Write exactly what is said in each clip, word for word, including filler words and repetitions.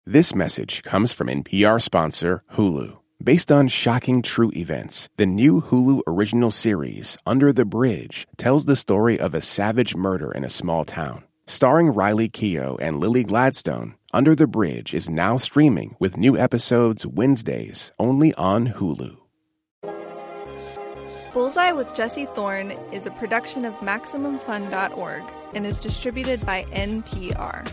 This message comes from N P R sponsor Hulu. Based on shocking true events, the new Hulu original series, Under the Bridge, tells the story of a savage murder in a small town. Starring Riley Keough and Lily Gladstone, Under the Bridge is now streaming with new episodes Wednesdays only on Hulu. Bullseye with Jesse Thorne is a production of Maximum Fun dot org and is distributed by N P R.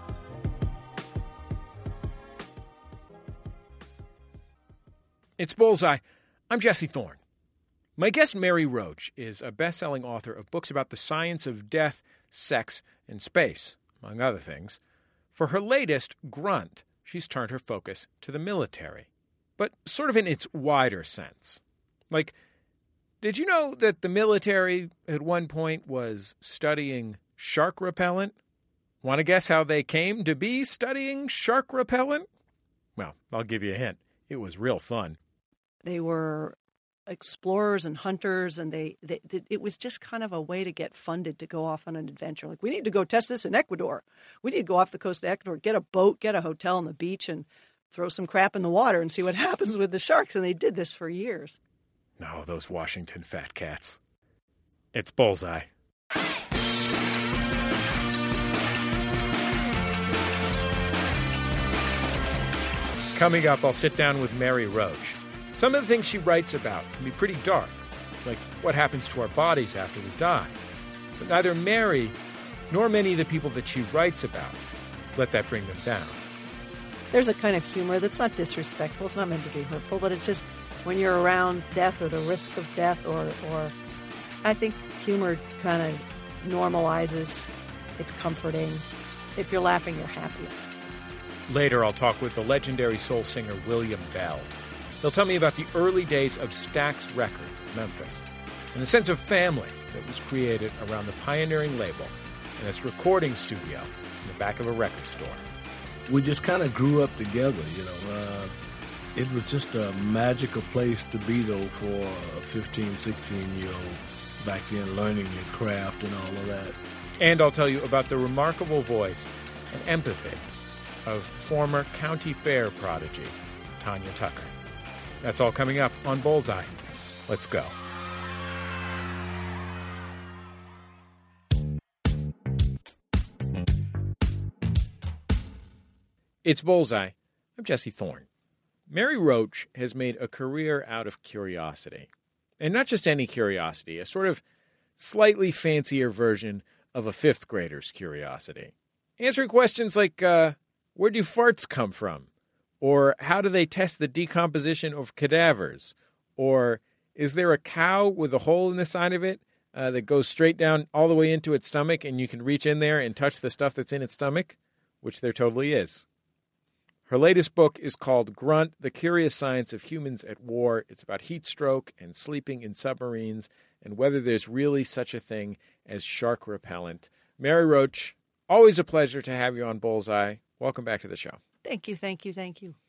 It's Bullseye. I'm Jesse Thorne. My guest, Mary Roach, is a best-selling author of books about the science of death, sex, and space, among other things. For her latest, Grunt, she's turned her focus to the military, but sort of in its wider sense. Like, did you know that the military at one point was studying shark repellent? Want to guess how they came to be studying shark repellent? Well, I'll give you a hint. It was real fun. They were explorers and hunters, and they, they, they it was just kind of a way to get funded to go off on an adventure. Like, we need to go test this in Ecuador. We need to go off the coast of Ecuador, get a boat, get a hotel on the beach, and throw some crap in the water and see what happens with the sharks. And they did this for years. No, those Washington fat cats. It's Bullseye. Coming up, I'll sit down with Mary Roach. Some of the things she writes about can be pretty dark, like what happens to our bodies after we die. But neither Mary nor many of the people that she writes about let that bring them down. There's a kind of humor that's not disrespectful. It's not meant to be hurtful, but it's just when you're around death or the risk of death, or, or I think humor kind of normalizes. It's comforting. If you're laughing, you're happy. Later, I'll talk with the legendary soul singer William Bell. They'll tell me about the early days of Stax Records in Memphis and the sense of family that was created around the pioneering label and its recording studio in the back of a record store. We just kind of grew up together, you know. Uh, it was just a magical place to be, though, for a fifteen, sixteen-year-old back then, learning the craft and all of that. And I'll tell you about the remarkable voice and empathy of former county fair prodigy Tanya Tucker. That's all coming up on Bullseye. Let's go. It's Bullseye. I'm Jesse Thorne. Mary Roach has made a career out of curiosity. And not just any curiosity, a sort of slightly fancier version of a fifth grader's curiosity. Answering questions like, uh, where do farts come from? Or how do they test the decomposition of cadavers? Or is there a cow with a hole in the side of it uh, that goes straight down all the way into its stomach and you can reach in there and touch the stuff that's in its stomach? Which there totally is. Her latest book is called Grunt, The Curious Science of Humans at War. It's about heat stroke and sleeping in submarines and whether there's really such a thing as shark repellent. Mary Roach, always a pleasure to have you on Bullseye. Welcome back to the show. Thank you, thank you, thank you.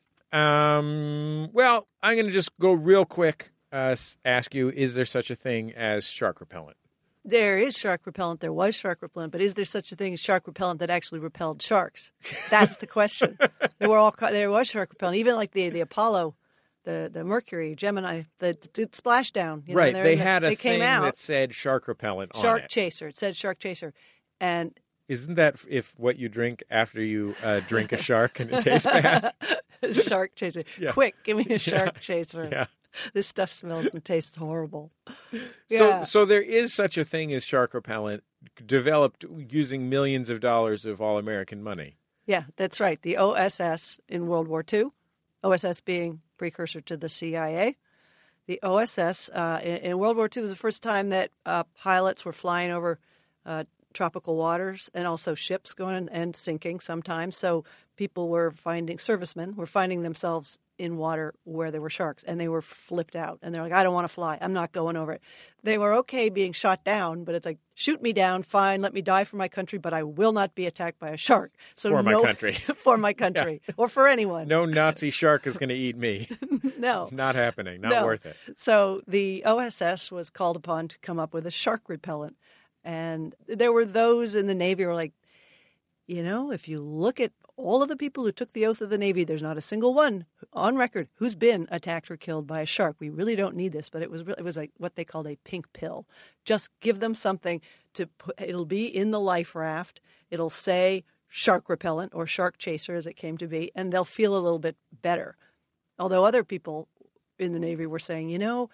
Um, well, I'm going to just go real quick, uh, ask you, is there such a thing as shark repellent? There is shark repellent. There was shark repellent. But is there such a thing as shark repellent that actually repelled sharks? That's the question. There were all there was shark repellent. Even like the, the Apollo, the, the Mercury, Gemini, the, the splashdown. You know, right. They had a they thing out, that said shark repellent on Shark it. Chaser. It said Shark Chaser. And isn't that if what you drink after you uh, drink a shark and it tastes bad? Shark Chaser. Yeah. Quick, give me a Shark yeah. Chaser. Yeah. This stuff smells and tastes horrible. So, Yeah. so there is such a thing as shark repellent developed using millions of dollars of all-American money. Yeah, that's right. The O S S in World War Two, O S S being precursor to the C I A. The O S S uh, in, in World War Two was the first time that uh, pilots were flying over uh, tropical waters and also ships going and sinking sometimes. So people were finding, servicemen were finding themselves in water where there were sharks, and they were flipped out. And they're like, I don't want to fly. I'm not going over it. They were okay being shot down, but it's like, shoot me down, fine, let me die for my country, but I will not be attacked by a shark. So for my no, country. For my country. Yeah. Or for anyone. No Nazi shark is going to eat me. No. Not happening. Not no. worth it. So the O S S was called upon to come up with a shark repellent. And there were those in the Navy who were like, you know, if you look at all of the people who took the oath of the Navy, there's not a single one on record who's been attacked or killed by a shark. We really don't need this, but it was it was like what they called a pink pill. Just give them something to put. It'll be in the life raft. It'll say shark repellent or shark chaser, as it came to be, and they'll feel a little bit better. Although other people in the Navy were saying, you know,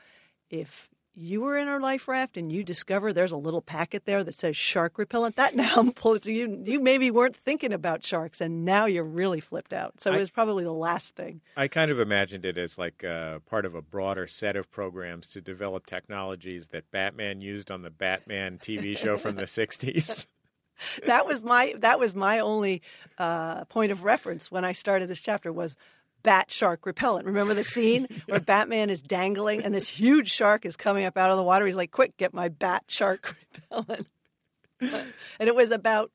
if you were in our life raft and you discover there's a little packet there that says shark repellent, that now pulls you. You maybe weren't thinking about sharks, and now you're really flipped out. So I, it was probably the last thing. I kind of imagined it as like uh, part of a broader set of programs to develop technologies that Batman used on the Batman T V show from the sixties. That was my that was my only uh, point of reference when I started this chapter was bat shark repellent. Remember the scene where Batman is dangling and this huge shark is coming up out of the water? He's like, quick, get my bat shark repellent. And it was about,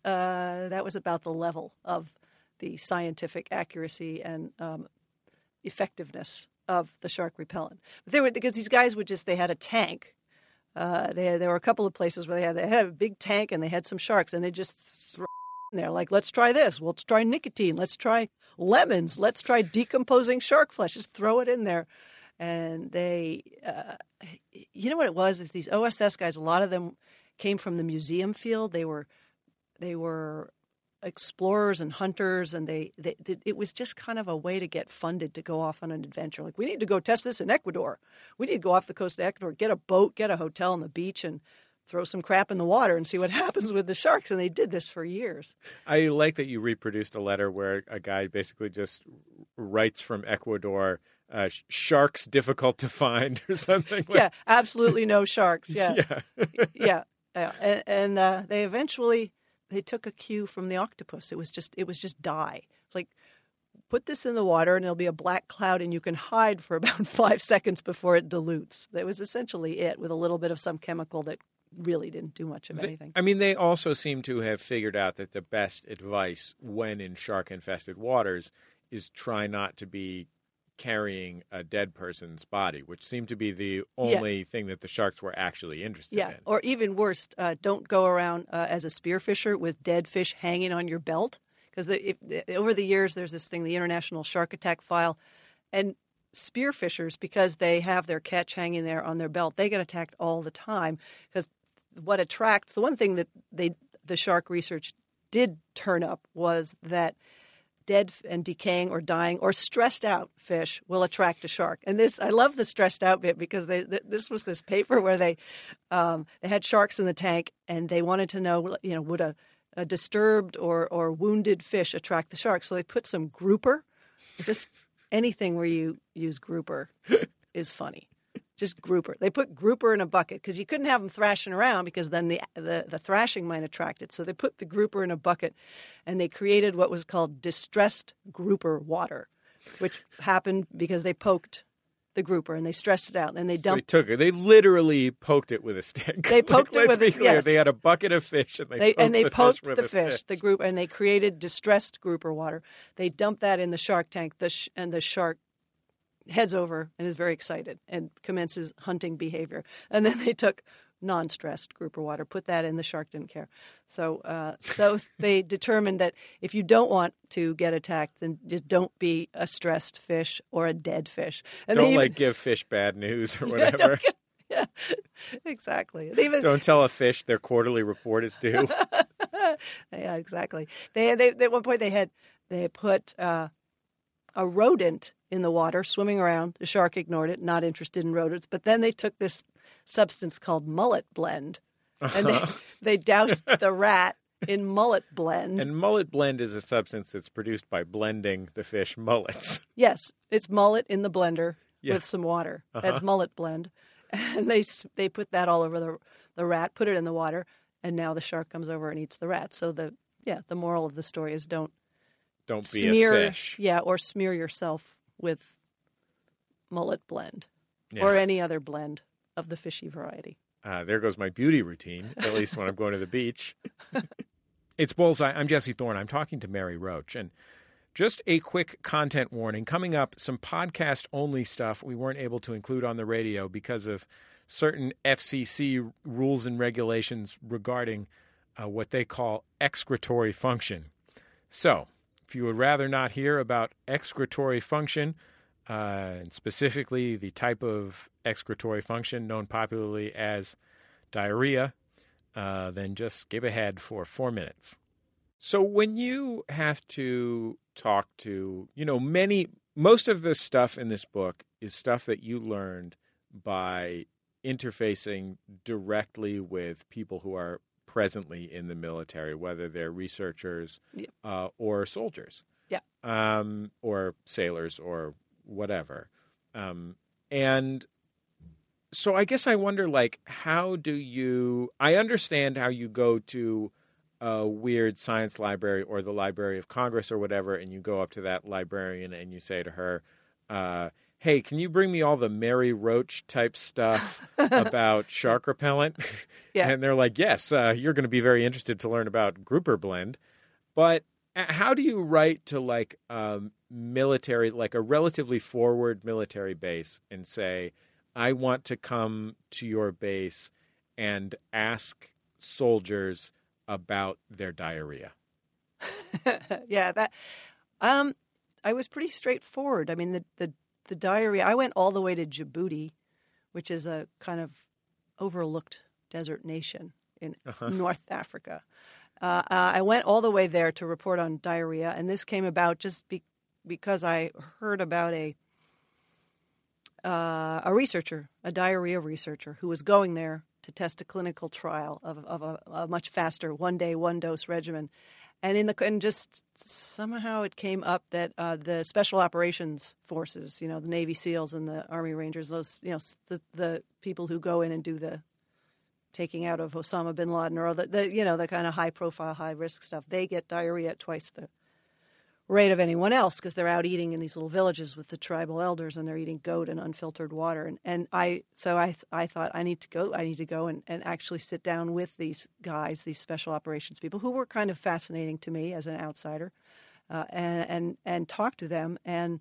uh, that was about the level of the scientific accuracy and um, effectiveness of the shark repellent. But they were, because these guys would just, they had a tank. Uh, they had, there were a couple of places where they had, they had a big tank and they had some sharks and they just throw in there like, let's try this. Let's try nicotine. Let's try lemons. Let's try decomposing shark flesh. Just throw it in there. And they, uh, you know what it was? Is these O S S guys, a lot of them came from the museum field. They were, they were explorers and hunters, and they, they, it was just kind of a way to get funded to go off on an adventure. Like, we need to go test this in Ecuador. We need to go off the coast of Ecuador, get a boat, get a hotel on the beach, and throw some crap in the water and see what happens with the sharks. And they did this for years. I like that you reproduced a letter where a guy basically just writes from Ecuador, uh, sharks difficult to find or something. Like... Yeah, absolutely no sharks. Yeah. Yeah. yeah. yeah. And, and uh, they eventually, they took a cue from the octopus. It was just, it was just dye. It's like, put this in the water and there'll be a black cloud and you can hide for about five seconds before it dilutes. That was essentially it, with a little bit of some chemical that really didn't do much of anything. I mean, they also seem to have figured out that the best advice when in shark-infested waters is try not to be carrying a dead person's body, which seemed to be the only yeah. thing that the sharks were actually interested yeah. in. Or even worse, uh, don't go around uh, as a spearfisher with dead fish hanging on your belt. Because over the years, there's this thing, the International Shark Attack File, and spearfishers, because they have their catch hanging there on their belt, they get attacked all the time. Because what attracts, the one thing that they the shark research did turn up was that dead and decaying or dying or stressed out fish will attract a shark. And this, I love the stressed out bit, because they, this was this paper where they um, they had sharks in the tank and they wanted to know, you know, would a, a disturbed or, or wounded fish attract the shark? So they put some grouper. Just anything where you use grouper is funny. Just grouper. They put grouper in a bucket because you couldn't have them thrashing around, because then the, the the thrashing might attract it. So they put the grouper in a bucket, and they created what was called distressed grouper water, which happened because they poked the grouper and they stressed it out. And then they dumped. So they took it. They literally poked it with a stick. They poked like, it with a stick. Yes. They had a bucket of fish, and they, they poked and they the poked fish with the a fish, stick. the group, and they created distressed grouper water. They dumped that in the shark tank. The sh- and the shark heads over and is very excited and commences hunting behavior. And then they took non-stressed grouper water, put that in. The shark didn't care. So uh, so they determined that if you don't want to get attacked, then just don't be a stressed fish or a dead fish. And don't they even, like give fish bad news or yeah, whatever. Get, yeah, exactly. They even, don't tell a fish their quarterly report is due. Yeah, exactly. They, they, they at one point they had they had put uh, a rodent in the water swimming around. The shark ignored it, not interested in rodents. But then they took this substance called mullet blend, and they, they doused the rat in mullet blend. And mullet blend is a substance that's produced by blending the fish mullets. Yes, it's mullet in the blender yeah. with some water. Uh-huh. That's mullet blend. And they they put that all over the the rat, put it in the water, and now the shark comes over and eats the rat. So the yeah, the moral of the story is don't don't be smear, a fish. Yeah, or smear yourself with mullet blend yeah. or any other blend of the fishy variety. Uh, there goes my beauty routine, at least when I'm going to the beach. It's Bullseye. I'm Jesse Thorne. I'm talking to Mary Roach. And just a quick content warning. Coming up, some podcast-only stuff we weren't able to include on the radio because of certain F C C rules and regulations regarding uh, what they call excretory function. So If you would rather not hear about excretory function, uh, and specifically the type of excretory function known popularly as diarrhea, uh, then just skip ahead for four minutes. So when you have to talk to, you know, many, most of the stuff in this book is stuff that you learned by interfacing directly with people who are presently in the military, whether they're researchers yeah. uh, or soldiers, yeah, um, or sailors or whatever. Um, and so I guess I wonder, like, how do you, I understand how you go to a weird science library or the Library of Congress or whatever, and you go up to that librarian and you say to her, uh, hey, can you bring me all the Mary Roach type stuff about shark repellent? Yeah. And they're like, yes, uh, you're going to be very interested to learn about grouper blend. But how do you write to like um, military, like a relatively forward military base and say, I want to come to your base and ask soldiers about their diarrhea? yeah, that um, I was pretty straightforward. I mean, the, the the diarrhea. I went all the way to Djibouti, which is a kind of overlooked desert nation in uh-huh. North Africa. Uh, uh, I went all the way there to report on diarrhea, and this came about just be- because I heard about a uh, a researcher, a diarrhea researcher, who was going there to test a clinical trial of, of a, a much faster one-day, one-dose regimen. And in the and just somehow it came up that uh, the special operations forces, you know, the Navy SEALs and the Army Rangers, those, you know, the, the people who go in and do the taking out of Osama bin Laden or the, the you know, the kind of high-profile, high-risk stuff, they get diarrhea at twice the rate of anyone else because they're out eating in these little villages with the tribal elders and they're eating goat and unfiltered water. And, and I so I I thought I need to go I need to go and, and actually sit down with these guys, these special operations people who were kind of fascinating to me as an outsider, uh, and, and and talk to them. And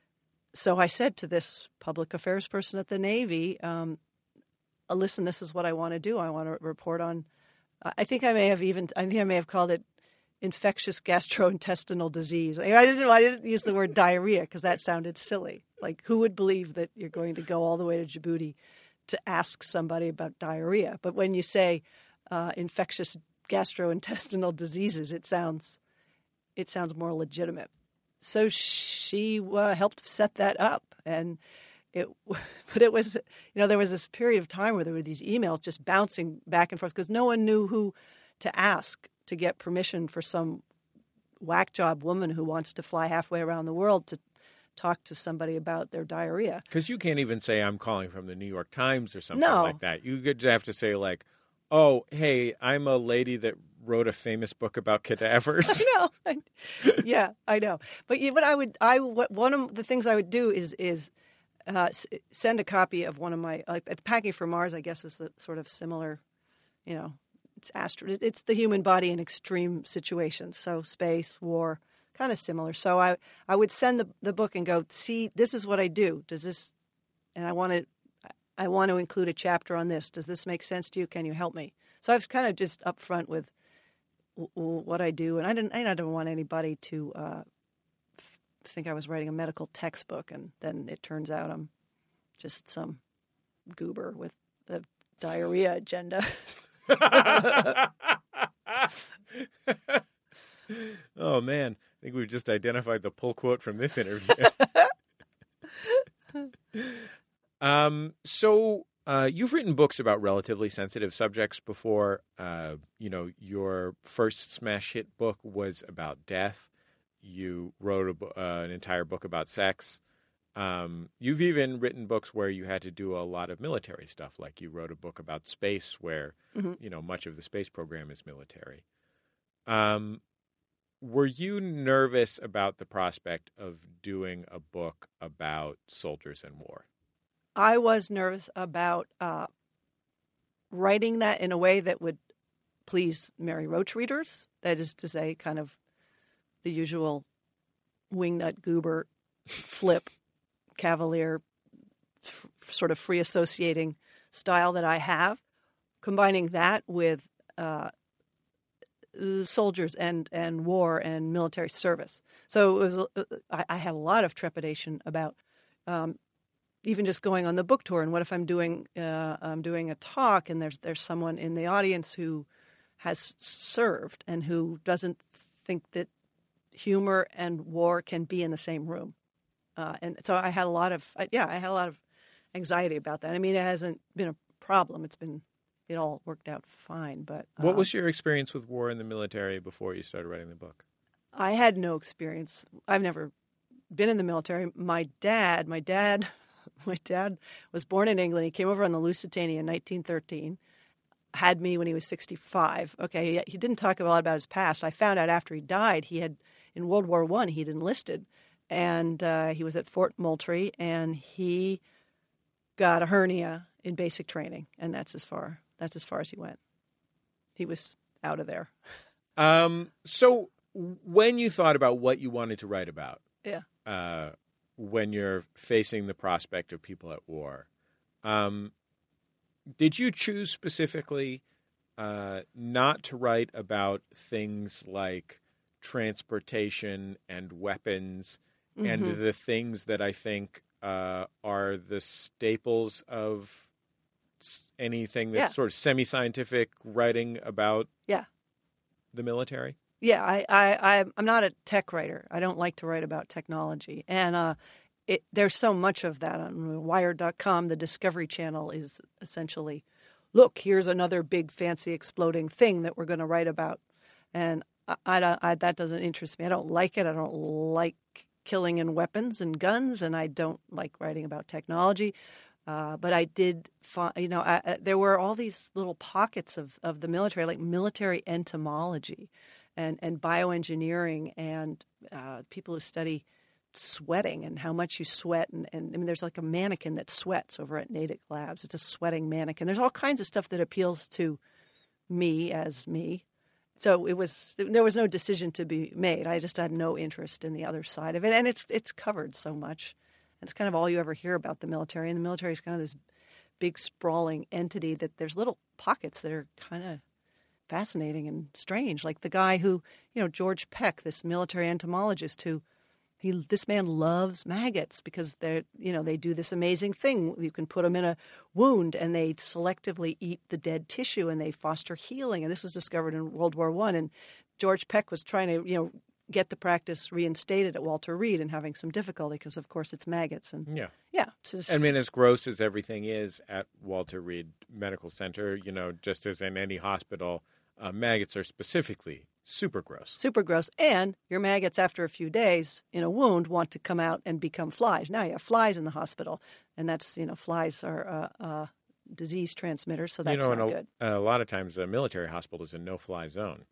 so I said to this public affairs person at the Navy, um, listen, this is what I want to do. I want to report on, I think I may have even, I think I may have called it infectious gastrointestinal disease. I didn't, I didn't use the word diarrhea because that sounded silly. Like, who would believe that you're going to go all the way to Djibouti to ask somebody about diarrhea? But when you say uh, infectious gastrointestinal diseases, it sounds, it sounds more legitimate. So she uh, helped set that up, and it. But it was, you know, there was this period of time where there were these emails just bouncing back and forth because no one knew who to ask to get permission for some whack job woman who wants to fly halfway around the world to talk to somebody about their diarrhea. Because you can't even say I'm calling from the New York Times or something no. like that. You could have to say like, oh, hey, I'm a lady that wrote a famous book about cadavers. I know. I, yeah, I know. But yeah, what I would, I what, one of the things I would do is is uh, s- send a copy of one of my like Packing for Mars. I guess is the sort of similar, you know. It's astro- It's the human body in extreme situations. So space, war, kind of similar. So I, I would send the, the book and go, see, this is what I do. Does this, and I want to, I want to include a chapter on this. Does this make sense to you? Can you help me? So I was kind of just upfront with w- w- what I do, and I didn't, I didn't want anybody to uh, f- think I was writing a medical textbook, and then it turns out I'm just some goober with a diarrhea agenda. Oh, man. I think we've just identified the pull quote from this interview. um, so uh, you've written books about relatively sensitive subjects before. Uh, you know, your first smash hit book was about death. You wrote a, uh, an entire book about sex. Um, you've even written books where you had to do a lot of military stuff, like you wrote a book about space where, mm-hmm. you know, much of the space program is military. Um, were you nervous about the prospect of doing a book about soldiers and war? I was nervous about uh, writing that in a way that would please Mary Roach readers. That is to say, kind of the usual wingnut goober flip cavalier f- sort of free associating style that I have, combining that with uh, uh, soldiers and, and war and military service. So it was, uh, I, I had a lot of trepidation about um, even just going on the book tour. And what if I'm doing uh, I'm doing a talk and there's there's someone in the audience who has served and who doesn't think that humor and war can be in the same room. Uh, and so I had a lot of yeah I had a lot of anxiety about that. I mean, it hasn't been a problem. It's been it all worked out fine. But uh, what was your experience with war in the military before you started writing the book? I had no experience. I've never been in the military. My dad, my dad, my dad was born in England. He came over on the Lusitania in nineteen thirteen. Had me when he was sixty-five. Okay, he, he didn't talk a lot about his past. I found out after he died, he had in World War One he'd enlisted, and uh, he was at Fort Moultrie, and he got a hernia in basic training, and that's as far that's as far as he went. He was out of there. Um. So when you thought about what you wanted to write about, yeah, uh, when you're facing the prospect of people at war, um. did you choose specifically uh, not to write about things like transportation and weapons mm-hmm. and the things that I think uh, are the staples of anything that's yeah. sort of semi-scientific writing about yeah. the military? Yeah, I, I, I'm not a tech writer. I don't like to write about technology. And uh, It, there's so much of that on Wired dot com. The Discovery Channel is essentially, look, here's another big, fancy, exploding thing that we're going to write about. And I, I, I, that doesn't interest me. I don't like it. I don't like killing and weapons and guns, and I don't like writing about technology. Uh, but I did find, you know, I, I, there were all these little pockets of, of the military, like military entomology and, and bioengineering and uh, people who study sweating and how much you sweat. And, and I mean, there's like a mannequin that sweats over at Natick Labs. It's a sweating mannequin. There's all kinds of stuff that appeals to me as me. So it was, there was no decision to be made. I just had no interest in the other side of it. And it's, it's covered so much. And it's kind of all you ever hear about the military. And the military is kind of this big sprawling entity that there's little pockets that are kind of fascinating and strange. Like the guy who, you know, George Peck, this military entomologist who, He, this man loves maggots because they're, you know, they do this amazing thing. You can put them in a wound and they selectively eat the dead tissue and they foster healing. And this was discovered in World War One. And George Peck was trying to, you know, get the practice reinstated at Walter Reed and having some difficulty because, of course, it's maggots. And yeah, yeah. Just, I mean, as gross as everything is at Walter Reed Medical Center, you know, just as in any hospital, uh, maggots are specifically super gross. Super gross. And your maggots, after a few days in a wound, want to come out and become flies. Now you have flies in the hospital, and that's, you know, flies are uh, uh, disease transmitters, so that's you know, not a, good. A lot of times a military hospital is a no-fly zone.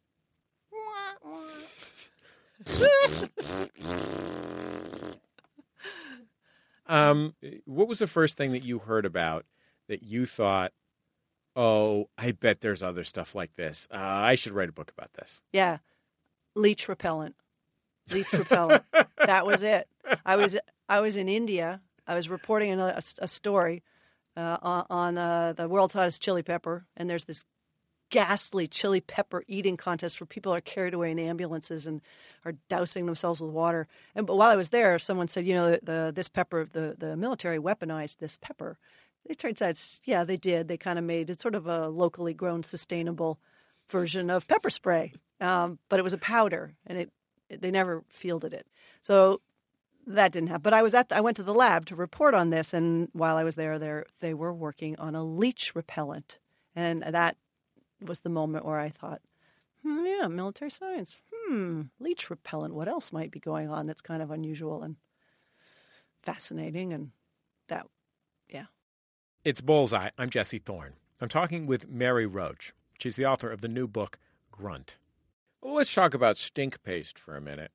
um, what was the first thing that you heard about that you thought, oh, I bet there's other stuff like this. Uh, I should write a book about this. Yeah. Leech repellent. Leech repellent. That was it. I was I was in India. I was reporting a, a, a story uh, on, on uh, the world's hottest chili pepper, and there's this ghastly chili pepper eating contest where people are carried away in ambulances and are dousing themselves with water. And but while I was there, someone said, you know, the, the this pepper, the, the military weaponized this pepper. It turns out, yeah, they did. They kind of made it sort of a locally grown, sustainable version of pepper spray, um, but it was a powder, and it, it they never fielded it. So that didn't happen. But I was at the, I went to the lab to report on this, and while I was there, there they were working on a leech repellent, and that was the moment where I thought, hmm, yeah, military science, hmm, leech repellent. What else might be going on that's kind of unusual and fascinating? And that, yeah. It's Bullseye. I'm Jesse Thorne. I'm talking with Mary Roach. She's the author of the new book, Grunt. Well, let's talk about stink paste for a minute.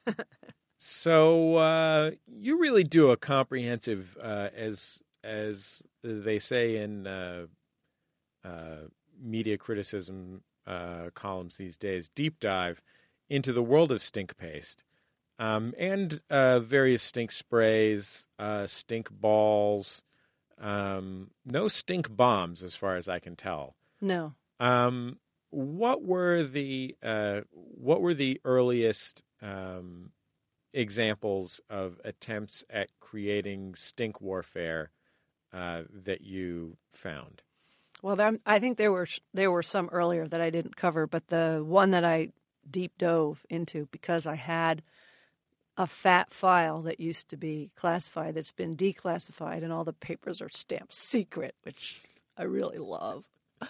so uh, you really do a comprehensive, uh, as as they say in uh, uh, media criticism uh, columns these days, deep dive into the world of stink paste um, and uh, various stink sprays, uh, stink balls. Um, no stink bombs, as far as I can tell. No. Um, what were the uh, what were the earliest um, examples of attempts at creating stink warfare uh, that you found? Well, that, I think there were there were some earlier that I didn't cover, but the one that I deep dove into because I had a fat file that used to be classified that's been declassified, and all the papers are stamped secret, which I really love.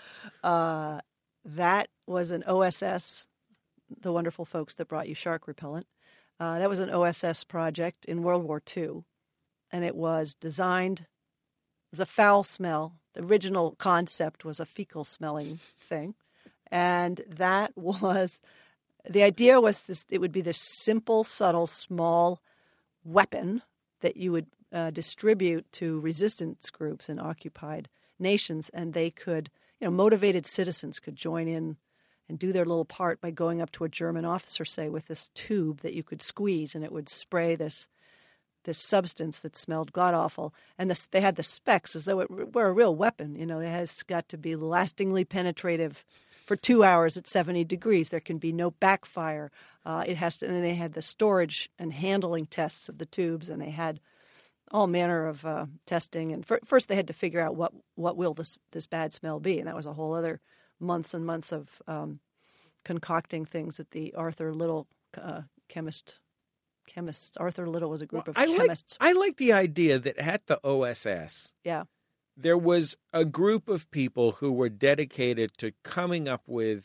Uh, that was an O S S, the wonderful folks that brought you shark repellent. Uh, that was an O S S project in World War Two, and it was designed, it was a foul smell. The original concept was a fecal-smelling thing, and that was, the idea was this, it would be this simple, subtle, small weapon that you would uh, distribute to resistance groups in occupied nations, and they could, you know, motivated citizens could join in and do their little part by going up to a German officer, say, with this tube that you could squeeze, and it would spray this this substance that smelled god-awful. And this, they had the specs as though it were a real weapon. You know, it has got to be lastingly penetrative for two hours at seventy degrees. There can be no backfire. Uh, it has to, and then they had the storage and handling tests of the tubes, and they had all manner of uh, testing. And for, first they had to figure out what, what will this, this bad smell be, and that was a whole other months and months of um, concocting things at the Arthur Little uh, chemist chemists. Arthur Little was a group well, of I chemists. Like, I like the idea that at the O S S, yeah, there was a group of people who were dedicated to coming up with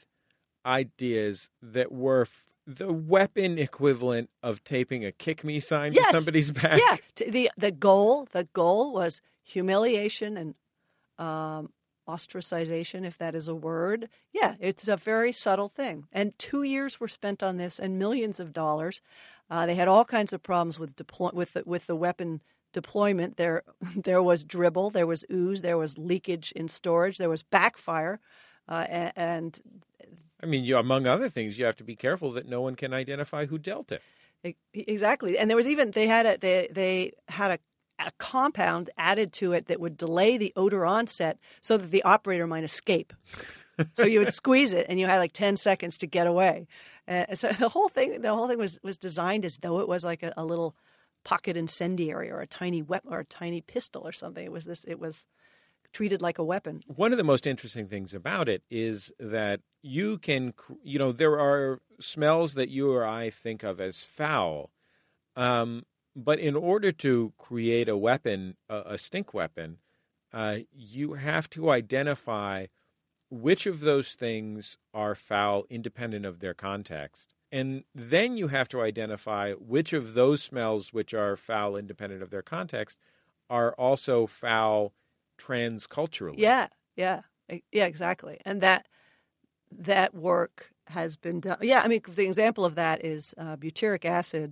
ideas that were f- the weapon equivalent of taping a "kick me" sign yes. to somebody's back. Yeah, the the goal the goal was humiliation and um, ostracization, if that is a word. Yeah, it's a very subtle thing. And two years were spent on this, and millions of dollars. Uh, they had all kinds of problems with deploy with the, with the weapon deployment. There, there was dribble, there was ooze, there was leakage in storage, there was backfire, uh, and, and I mean, you, among other things, you have to be careful that no one can identify who dealt it. Exactly, and there was even they had a they they had a. a compound added to it that would delay the odor onset so that the operator might escape. So you would squeeze it, and you had like ten seconds to get away. Uh, so the whole thing, the whole thing was, was designed as though it was like a, a little pocket incendiary or a tiny weapon or a tiny pistol or something. It was this. It was treated like a weapon. One of the most interesting things about it is that you can, you know, there are smells that you or I think of as foul. Um, But in order to create a weapon, a, a stink weapon, uh, you have to identify which of those things are foul independent of their context. And then you have to identify which of those smells which are foul independent of their context are also foul transculturally. Yeah, yeah, yeah, exactly. And that that work has been done. Yeah, I mean, the example of that is uh, butyric acid,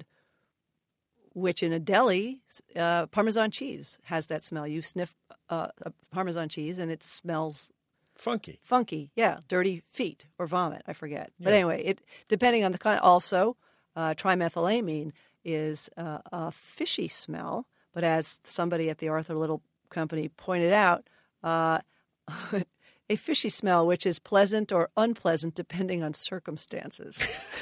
which in a deli, uh, Parmesan cheese has that smell. You sniff uh, a Parmesan cheese and it smells funky. Funky, yeah, dirty feet or vomit, I forget. Yeah. But anyway, it depending on the kind. Also, uh, trimethylamine is uh, a fishy smell, but as somebody at the Arthur Little Company pointed out, uh, a fishy smell which is pleasant or unpleasant depending on circumstances.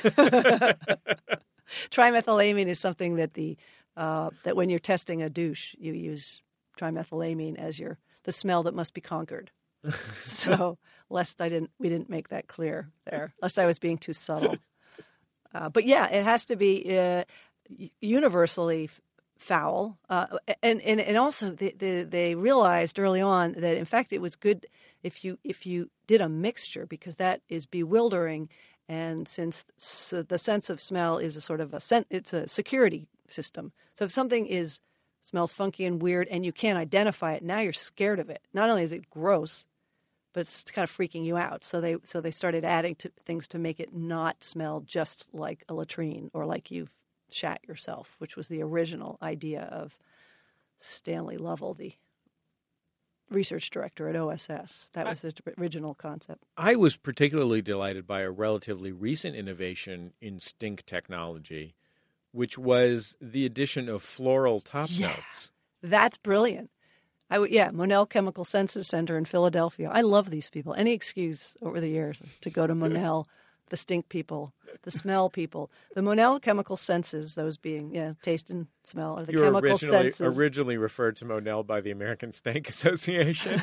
Trimethylamine is something that the uh, that when you're testing a douche, you use trimethylamine as your the smell that must be conquered. So, lest I didn't, we didn't make that clear there. Lest I was being too subtle. Uh, but yeah, it has to be uh, universally f- foul, uh, and and and also they, they they realized early on that in fact it was good if you if you did a mixture, because that is bewildering. And since the sense of smell is a sort of a it's a security system. So if something is smells funky and weird and you can't identify it, now you're scared of it. Not only is it gross, but it's kind of freaking you out. So they so they started adding to things to make it not smell just like a latrine or like you've shat yourself, which was the original idea of Stanley Lovell, the research director at O S S. That was the original concept. I was particularly delighted by a relatively recent innovation in stink technology, which was the addition of floral top yeah, notes. That's brilliant. I w- yeah, Monell Chemical Senses Center in Philadelphia. I love these people. Any excuse over the years to go to Monell, the stink people, the smell people. The Monell Chemical Senses, those being yeah, taste and smell, are the you were chemical originally, senses. originally referred to Monell by the American Stank Association.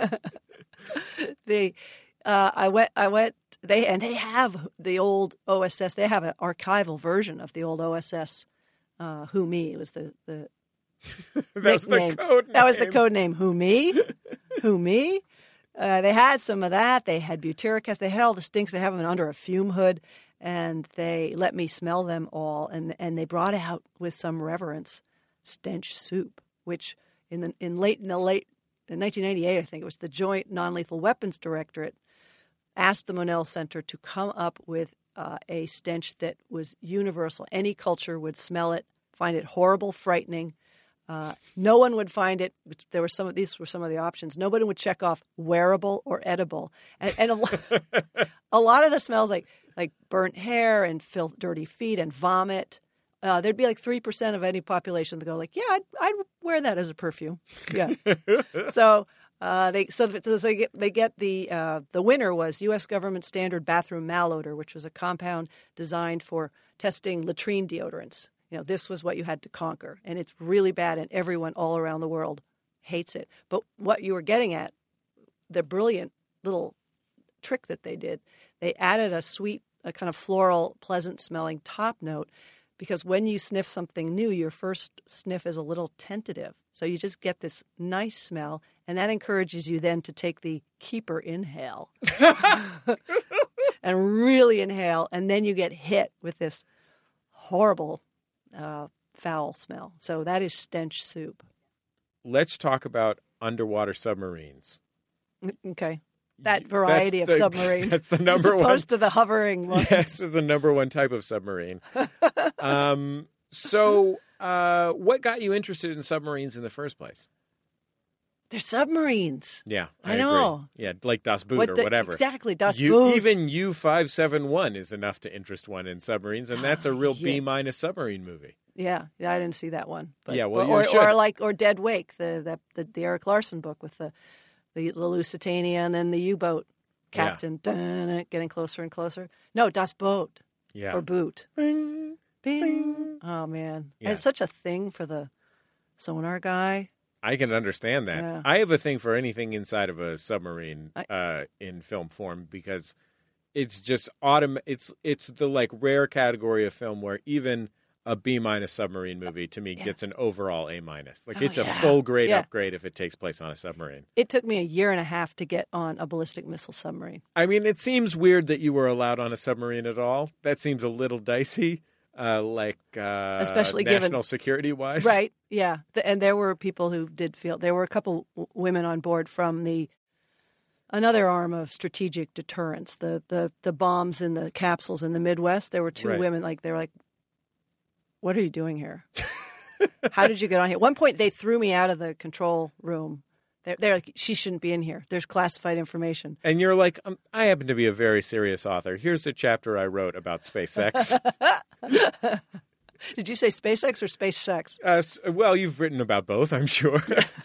the uh, I went I went they and they have the old O S S. They have an archival version of the old O S S. Uh, Who Me? It was the the that was the nickname. code name. That was the code name. Who Me? Who Me? Uh, they had some of that. They had butyric acid. They had all the stinks. They have them under a fume hood, and they let me smell them all. And and they brought out with some reverence stench soup, which in the in late in the late in nineteen ninety-eight, I think it was the Joint Non-Lethal Weapons Directorate asked the Monell Center to come up with uh, a stench that was universal. Any culture would smell it, find it horrible, frightening. Uh, no one would find it. There were some of these were some of the options. Nobody would check off wearable or edible, and, and a, lot, a lot of the smells like like burnt hair and filth, dirty feet and vomit. Uh, there'd be like three percent of any population that go like, yeah, I'd, I'd wear that as a perfume. Yeah. so uh, they so they get they get the uh, the winner was U S government standard bathroom malodor, which was a compound designed for testing latrine deodorants. You know, this was what you had to conquer, and it's really bad, and everyone all around the world hates it. But what you were getting at, the brilliant little trick that they did, they added a sweet, a kind of floral, pleasant-smelling top note, because when you sniff something new, your first sniff is a little tentative. So you just get this nice smell, and that encourages you then to take the keeper inhale and really inhale, and then you get hit with this horrible Uh, foul smell. So that is stench soup. Let's talk about underwater submarines. Okay. That variety That's of the, submarine. That's the number as one. opposed to the hovering ones. Yes, it's the number one type of submarine. um, so uh, what got you interested in submarines in the first place? They're submarines. Yeah, I, I agree. know. Yeah, like Das Boot What or the- whatever. Exactly, Das You- Boot. Even U five seventy-one is enough to interest one in submarines, and that's a real Oh, yeah. B-minus submarine movie. Yeah, yeah, I didn't see that one. But, Yeah, well, or, you or, should. or like or Dead Wake, the the, the, the Eric Larson book with the the, the Lusitania and then the U-boat captain dun, getting closer and closer. No, Das Boot Yeah. or Boot. Bing, Bing. bing. Oh man, Yeah. it's such a thing for the sonar guy. I can understand that. Yeah. I have a thing for anything inside of a submarine I- uh, in film form because it's just autom- It's it's the like rare category of film where even a B minus submarine movie to me Yeah. gets an overall A minus. Like Oh, it's a yeah. full grade Yeah. upgrade if it takes place on a submarine. It took me a year and a half to get on a ballistic missile submarine. I mean, it seems weird that you were allowed on a submarine at all. That seems a little dicey, uh, like uh, Especially national given- security wise. Right, yeah. The, and there were people who did feel, there were a couple w- women on board from the, another arm of strategic deterrence, the, the, the bombs in the capsules in the Midwest. There were two Right. women, like, they were like, what are you doing here? How did you get on here? At one point, they threw me out of the control room. They're, they're like, she shouldn't be in here. There's classified information. And you're like, um, I happen to be a very serious author. Here's a chapter I wrote about SpaceX. Did you say SpaceX or space sex? uh, s- well, you've written about both, I'm sure.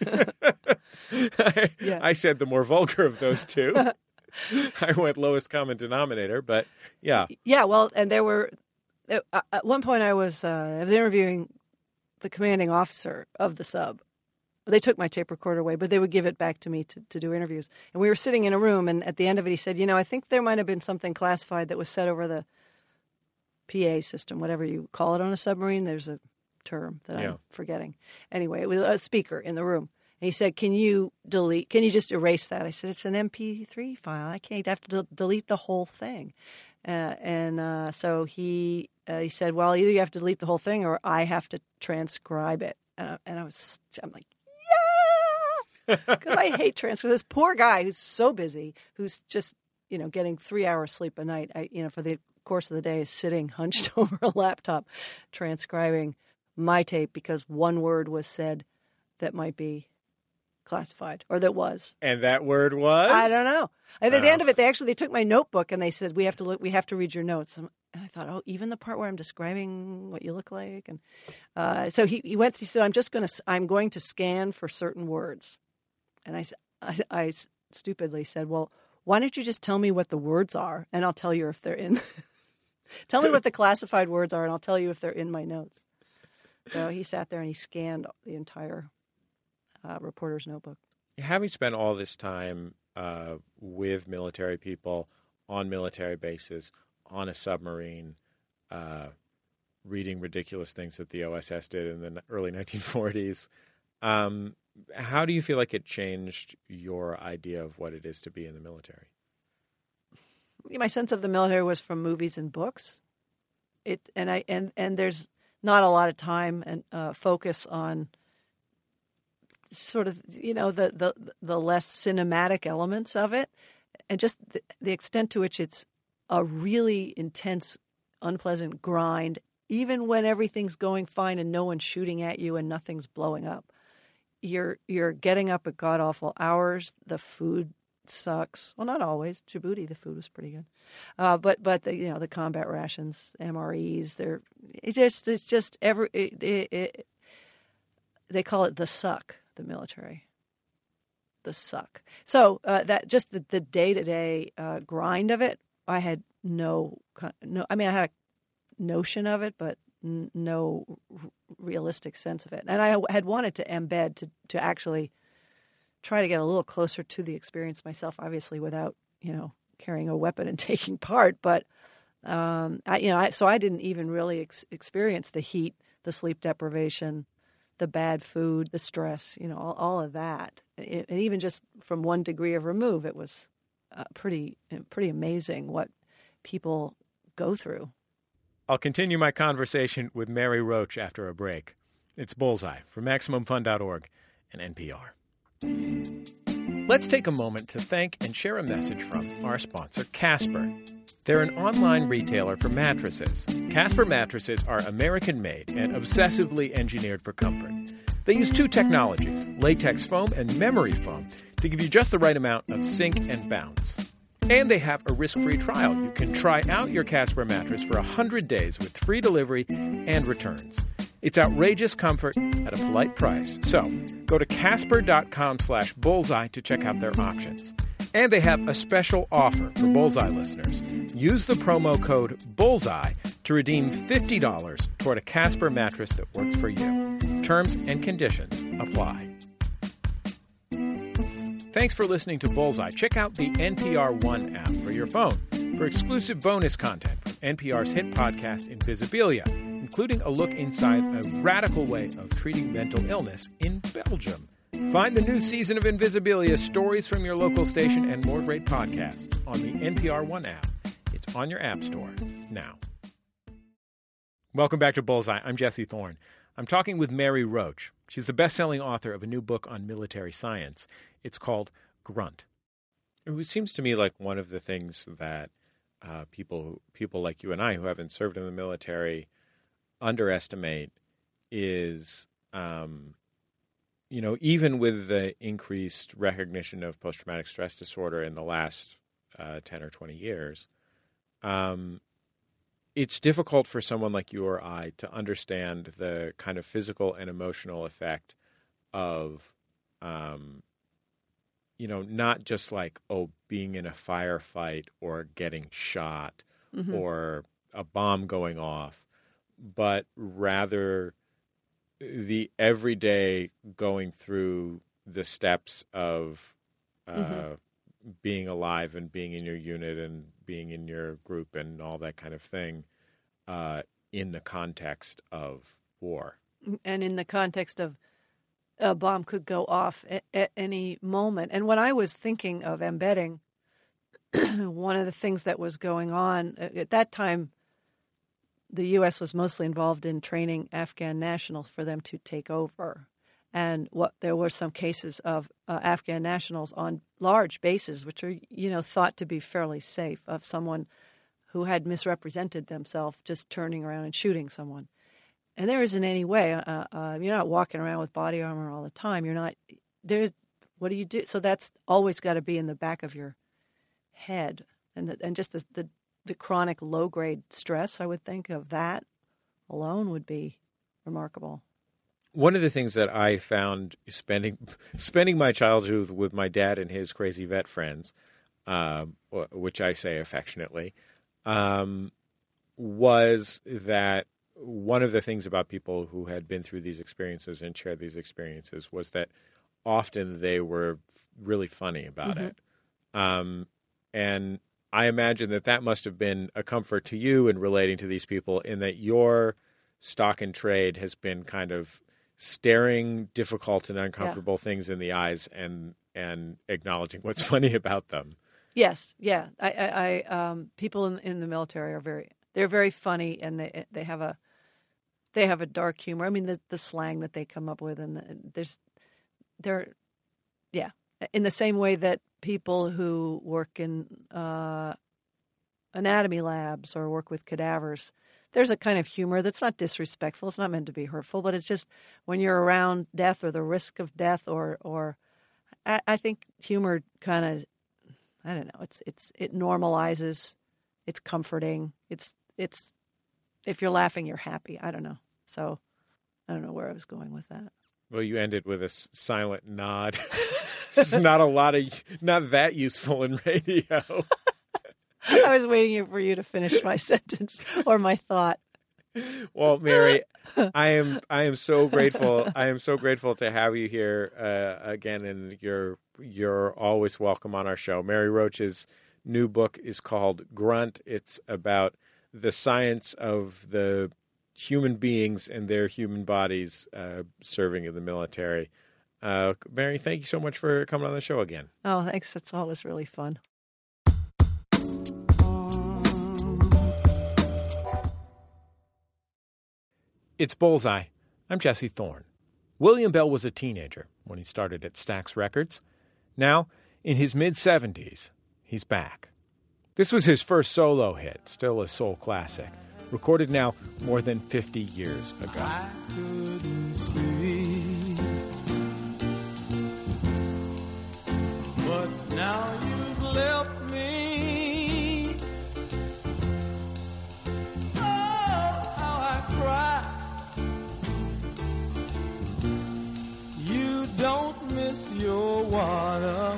I, Yeah. I said the more vulgar of those two. I went lowest common denominator, but yeah. Yeah, well, and there were at at one point I was uh, I was interviewing the commanding officer of the sub. They took my tape recorder away, but they would give it back to me to, to do interviews. And we were sitting in a room, and at the end of it, he said, "You know, I think there might have been something classified that was set over the P A system, whatever you call it on a submarine. There's a term that Yeah. I'm forgetting. Anyway, it was a speaker in the room." And he said, "Can you delete? Can you just erase that?" I said, "It's an M P three file. I can't. I have to del- delete the whole thing." Uh, and uh, so he uh, he said, "Well, either you have to delete the whole thing, or I have to transcribe it." And I, and I was, I'm like, "Yeah," because I hate transcribe. This poor guy who's so busy, who's just you know getting three hours sleep a night. I, you know, for the course of the day, is sitting hunched over a laptop, transcribing my tape because one word was said that might be classified, or that was. And that word was? I don't know. And at the Oh. end of it, they actually they took my notebook and they said, "We have to look. We have to read your notes." And I thought, "Oh, even the part where I'm describing what you look like." And uh, so he, he went. He said, "I'm just going to. I'm going to scan for certain words." And I, s- I, I s- stupidly said, well, why don't you just tell me what the words are, and I'll tell you if they're in. Tell me what the classified words are, and I'll tell you if they're in my notes. So he sat there and he scanned the entire uh, reporter's notebook. Having spent all this time uh, with military people on military bases, on a submarine, uh, reading ridiculous things that the O S S did in the early nineteen forties, um, how do you feel like it changed your idea of what it is to be in the military? My sense of the military was from movies and books. It and I and, and there's not a lot of time and uh, focus on sort of, you know, the, the, the less cinematic elements of it, and just the, the extent to which it's a really intense, unpleasant grind, even when everything's going fine and no one's shooting at you and nothing's blowing up. You're you're getting up at god-awful hours. The food sucks. Well, not always. Djibouti, the food was pretty good, uh, but but the you know the combat rations, M R Es, they're it's just it's just every it, it, it, they call it the suck, the military, the suck. So uh, that just the the day to day grind of it, I had no no. I mean, I had a notion of it, but n- no r- realistic sense of it, and I had wanted to embed to to actually try to get a little closer to the experience myself, obviously without, you know, carrying a weapon and taking part. But, um, I, you know, I, so I didn't even really ex- experience the heat, the sleep deprivation, the bad food, the stress, you know, all, all of that. It, and even just from one degree of remove, it was uh, pretty, pretty amazing what people go through. I'll continue my conversation with Mary Roach after a break. It's Bullseye from Maximum Fun dot org and N P R. Let's take a moment to thank and share a message from our sponsor, Casper. They're an online retailer for mattresses. Casper mattresses are American-made and obsessively engineered for comfort. They use two technologies, latex foam and memory foam, to give you just the right amount of sink and bounce. And they have a risk-free trial. You can try out your Casper mattress for one hundred days with free delivery and returns. It's outrageous comfort at a polite price. So go to casper.com slash bullseye to check out their options. And they have a special offer for Bullseye listeners. Use the promo code BULLSEYE to redeem fifty dollars toward a Casper mattress that works for you. Terms and conditions apply. Thanks for listening to Bullseye. Check out the N P R One app for your phone for exclusive bonus content from N P R's hit podcast Invisibilia, including a look inside a radical way of treating mental illness in Belgium. Find the new season of Invisibilia, stories from your local station, and more great podcasts on the N P R One app. It's on your app store now. Welcome back to Bullseye. I'm Jesse Thorne. I'm talking with Mary Roach. She's the best-selling author of a new book on military science. It's called Grunt. It seems to me like one of the things that uh, people people like you and I who haven't served in the military underestimate is, um, you know, even with the increased recognition of post-traumatic stress disorder in the last uh, ten or twenty years, um, it's difficult for someone like you or I to understand the kind of physical and emotional effect of, um, you know, not just like, oh, being in a firefight or getting shot mm-hmm. or a bomb going off, but rather the everyday going through the steps of uh, mm-hmm. being alive and being in your unit and being in your group and all that kind of thing uh, in the context of war. And in the context of a bomb could go off at, at any moment. And when I was thinking of embedding, one of the things that was going on at that time, the U S was mostly involved in training Afghan nationals for them to take over. And what there were some cases of uh, Afghan nationals on large bases, which are, you know, thought to be fairly safe, of someone who had misrepresented themselves just turning around and shooting someone. And there isn't any way. Uh, uh, you're not walking around with body armor all the time. You're not. There's. What do you do? So that's always got to be in the back of your head, and the, and just the, the the chronic low grade stress. I would think of that alone would be remarkable. One of the things that I found spending spending my childhood with my dad and his crazy vet friends, uh, which I say affectionately, um, was that one of the things about people who had been through these experiences and shared these experiences was that often they were really funny about mm-hmm. it. Um, and I imagine that that must have been a comfort to you in relating to these people, in that your stock and trade has been kind of staring difficult and uncomfortable yeah. things in the eyes and and acknowledging what's funny about them. Yes, yeah. I, I, I um, people in, in the military are very they're very funny, and they they have a they have a dark humor. I mean, the the slang that they come up with, and the, there's they're yeah, in the same way that people who work in uh, anatomy labs or work with cadavers, there's a kind of humor that's not disrespectful. It's not meant to be hurtful, but it's just when you're around death or the risk of death, or or I, I think humor kind of, I don't know, it's it's it normalizes, it's comforting, it's it's if you're laughing, you're happy. I don't know. So I don't know where I was going with that. Well, you ended with a s- silent nod. It's not a lot of, not that useful in radio. I was waiting for you to finish my sentence or my thought. Well, Mary, I am I am so grateful. I am so grateful to have you here uh, again, and you're you're always welcome on our show. Mary Roach's new book is called Grunt. It's about the science of the human beings and their human bodies uh, serving in the military. Uh, Mary, thank you so much for coming on the show again. Oh, thanks. That's always really fun. It's Bullseye. I'm Jesse Thorne. William Bell was a teenager when he started at Stax Records. Now, in his mid-seventies, he's back. This was his first solo hit, still a soul classic, recorded now more than fifty years ago. I couldn't see, but now you've left me. Oh, how I cry. You don't miss your water.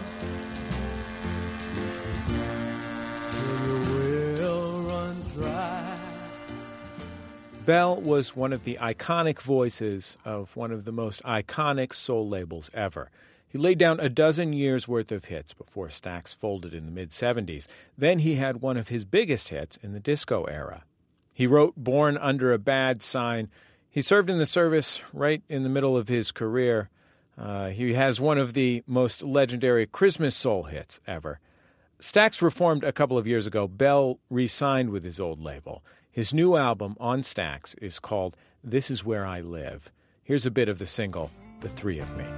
Bell was one of the iconic voices of one of the most iconic soul labels ever. He laid down a dozen years' worth of hits before Stax folded in the mid-seventies. Then he had one of his biggest hits in the disco era. He wrote Born Under a Bad Sign. He served in the service right in the middle of his career. Uh, he has one of the most legendary Christmas soul hits ever. Stax reformed a couple of years ago. Bell re-signed with his old label. His new album on Stax is called This Is Where I Live. Here's a bit of the single, The Three of Me.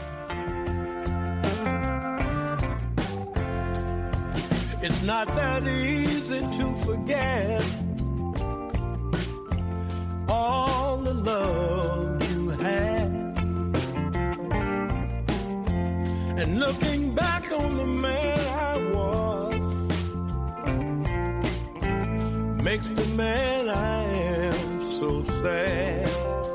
It's not that easy to forget all the love you had. And looking back on the man I was makes the man I am so sad.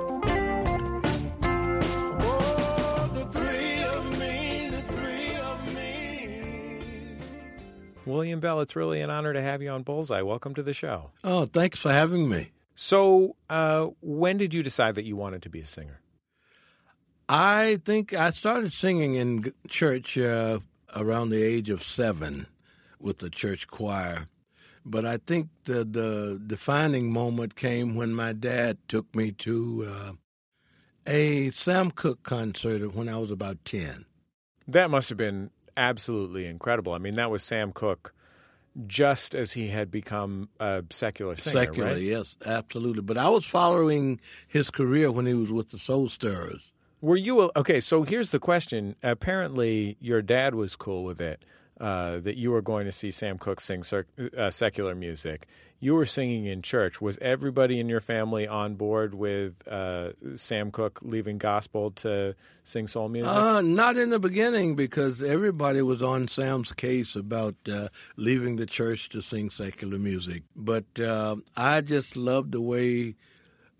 Oh, the three of me, the three of me. William Bell, it's really an honor to have you on Bullseye. Welcome to the show. Oh, thanks for having me. So, uh, when did you decide that you wanted to be a singer? I think I started singing in church uh, around the age of seven with the church choir. But I think the, the defining moment came when my dad took me to uh, a Sam Cooke concert when I was about ten. That must have been absolutely incredible. I mean, that was Sam Cooke just as he had become a secular singer, Secular, right? yes, absolutely. But I was following his career when he was with the Soul Stirrers. Were you – okay, so here's the question. Apparently your dad was cool with it. Uh, that you were going to see Sam Cooke sing cir- uh, secular music. You were singing in church. Was everybody in your family on board with uh, Sam Cooke leaving gospel to sing soul music? Uh, not in the beginning, because everybody was on Sam's case about uh, leaving the church to sing secular music. But uh, I just loved the way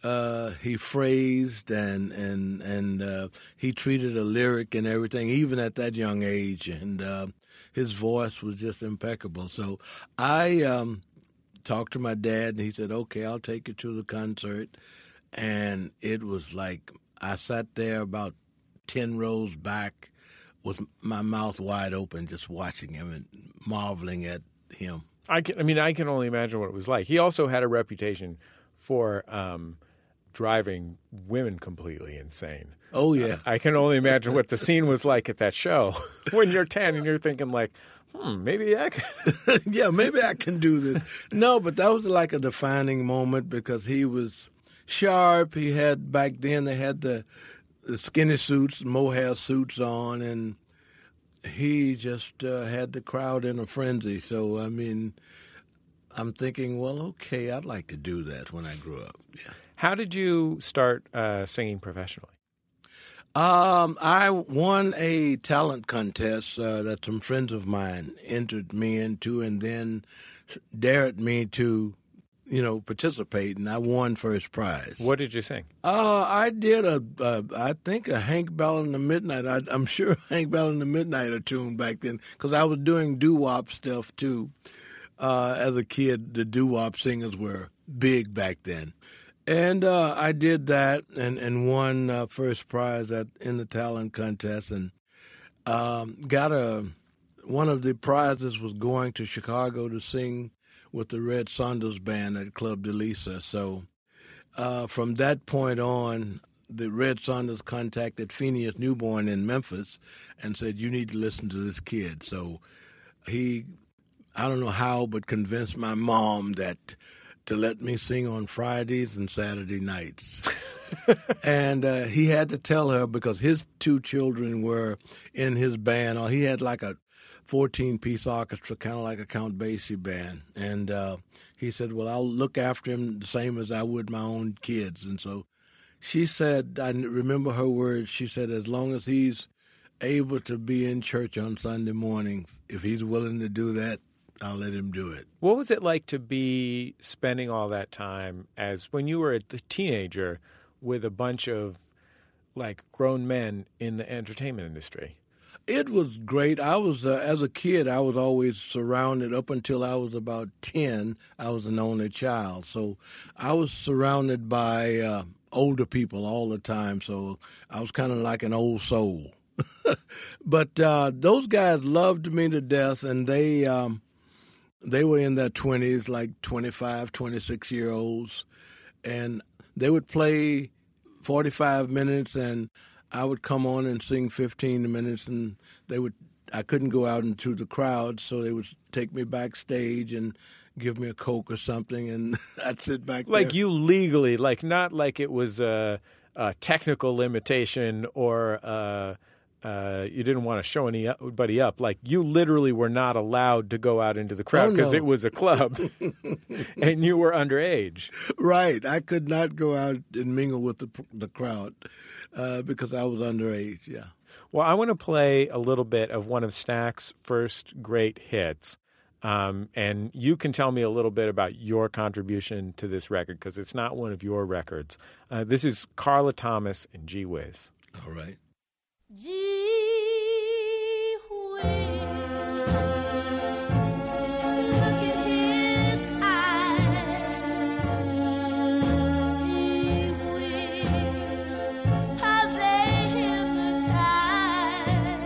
uh, he phrased and and and uh, he treated a lyric and everything, even at that young age, and uh, his voice was just impeccable. So I um, talked to my dad, and he said, "Okay, I'll take you to the concert," and it was like I sat there about ten rows back with my mouth wide open, just watching him and marveling at him. I can, I mean, I can only imagine what it was like. He also had a reputation for um, driving women completely insane. Oh, yeah. I, I can only imagine what the scene was like at that show when you're ten and you're thinking like, hmm, maybe I could. yeah, maybe I can do this. No, but that was like a defining moment because he was sharp. He had, back then, they had the, the skinny suits, mohair suits on, and he just uh, had the crowd in a frenzy. So, I mean, I'm thinking, well, okay, I'd like to do that when I grew up. Yeah. How did you start uh, singing professionally? Um, I won a talent contest uh, that some friends of mine entered me into, and then dared me to, you know, participate, and I won first prize. What did you sing? Uh, I did a, uh, I think a Hank Bell in the Midnight. I, I'm sure Hank Bell in the Midnight a tune back then, because I was doing doo-wop stuff too. Uh, as a kid, the doo-wop singers were big back then. And uh, I did that and, and won uh, first prize at in the talent contest, and um, got a, one of the prizes was going to Chicago to sing with the Red Saunders Band at Club de Lisa. So uh, from that point on, the Red Saunders contacted Phineas Newborn in Memphis and said, you need to listen to this kid. So he, I don't know how, but convinced my mom that to let me sing on Fridays and Saturday nights. and uh, he had to tell her because his two children were in his band. Or he had like a fourteen-piece orchestra, kind of like a Count Basie band. And uh, he said, well, I'll look after him the same as I would my own kids. And so she said, I remember her words, she said, as long as he's able to be in church on Sunday mornings, if he's willing to do that, I'll let him do it. What was it like to be spending all that time as when you were a teenager with a bunch of like grown men in the entertainment industry? It was great. I was, uh, as a kid, I was always surrounded up until I was about ten. I was an only child. So I was surrounded by uh, older people all the time. So I was kind of like an old soul. But uh, those guys loved me to death, and they um, they were in their twenties, like twenty-five, twenty-six-year-olds. And they would play forty-five minutes, and I would come on and sing fifteen minutes, and they would. I couldn't go out into the crowd, so they would take me backstage and give me a Coke or something, and I'd sit back there. Like you legally, like not like it was a, a technical limitation or uh, uh, you didn't want to show anybody up. Like you literally were not allowed to go out into the crowd because oh, no. it was a club, and you were underage. Right, I could not go out and mingle with the the crowd. Uh, because I was underage, yeah. Well, I want to play a little bit of one of Stack's first great hits, um, and you can tell me a little bit about your contribution to this record because it's not one of your records. Uh, this is Carla Thomas and Gee Whiz. All right. Gee whiz. Look at his eyes. Gee whiz. How they hypnotize.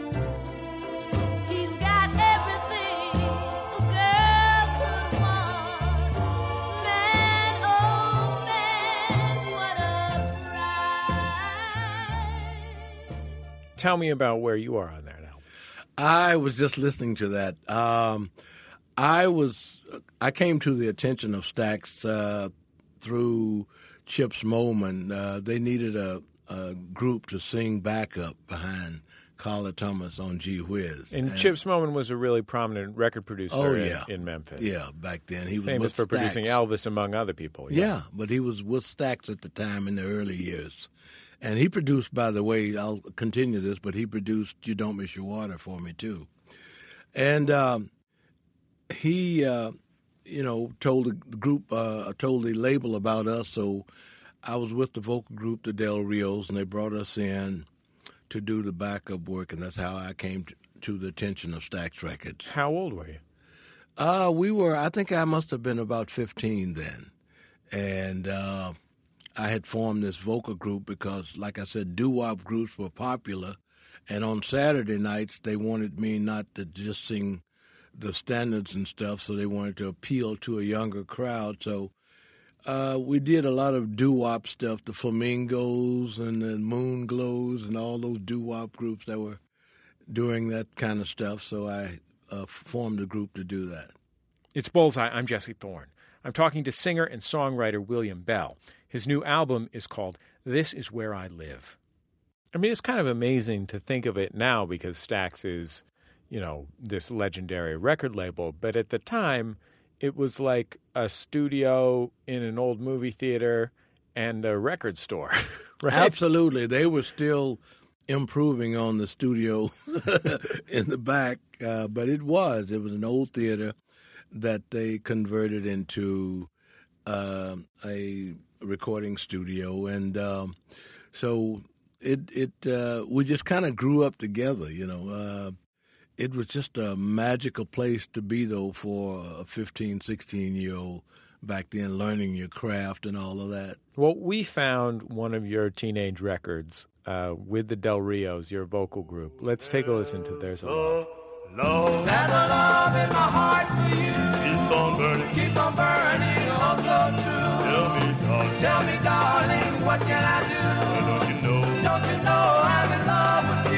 He's got everything a girl could want. Man, oh man, what a prize. Tell me about where you are on that album. I was just listening to that. Um, I was, I came to the attention of Stax uh, through Chips Moman. Uh, they needed a, a group to sing backup behind Carla Thomas on Gee Whiz. And, and Chips Moman was a really prominent record producer oh, yeah. in, in Memphis. Yeah, back then. He was famous with for Stax. producing Elvis, among other people. Yeah. yeah, but he was with Stax at the time in the early years. And he produced, by the way, I'll continue this, but he produced You Don't Miss Your Water for me, too. And um, he, uh, you know, told the group, uh, told the label about us, so I was with the vocal group, the Del Rios, and they brought us in to do the backup work, and that's how I came to, to the attention of Stax Records. How old were you? Uh, we were, I think I must have been about fifteen then. And uh, I had formed this vocal group because, like I said, doo-wop groups were popular. And on Saturday nights, they wanted me not to just sing the standards and stuff, so they wanted to appeal to a younger crowd. So uh, we did a lot of doo-wop stuff, the Flamingos and the Moon Glows and all those doo-wop groups that were doing that kind of stuff. So I uh, formed a group to do that. It's Bullseye. I'm Jesse Thorne. I'm talking to singer and songwriter William Bell. His new album is called This Is Where I Live. I mean, it's kind of amazing to think of it now because Stax is, you know, this legendary record label. But at the time, it was like a studio in an old movie theater and a record store, right? Absolutely. They were still improving on the studio in the back, uh, but it was. It was an old theater that they converted into uh, a recording studio. And um, so it it uh, we just kind of grew up together, you know. Uh, it was just a magical place to be, though, for a fifteen, sixteen-year-old back then, learning your craft and all of that. Well, we found one of your teenage records uh, with the Del Rios, your vocal group. Let's take a listen to There's a Love. Love. There's a love in my heart for you. Keeps on burning. Keeps on burning. Oh, so true. Tell me, darling. Tell me, darling, what can I do? Don't you know? Don't you know I'm in love with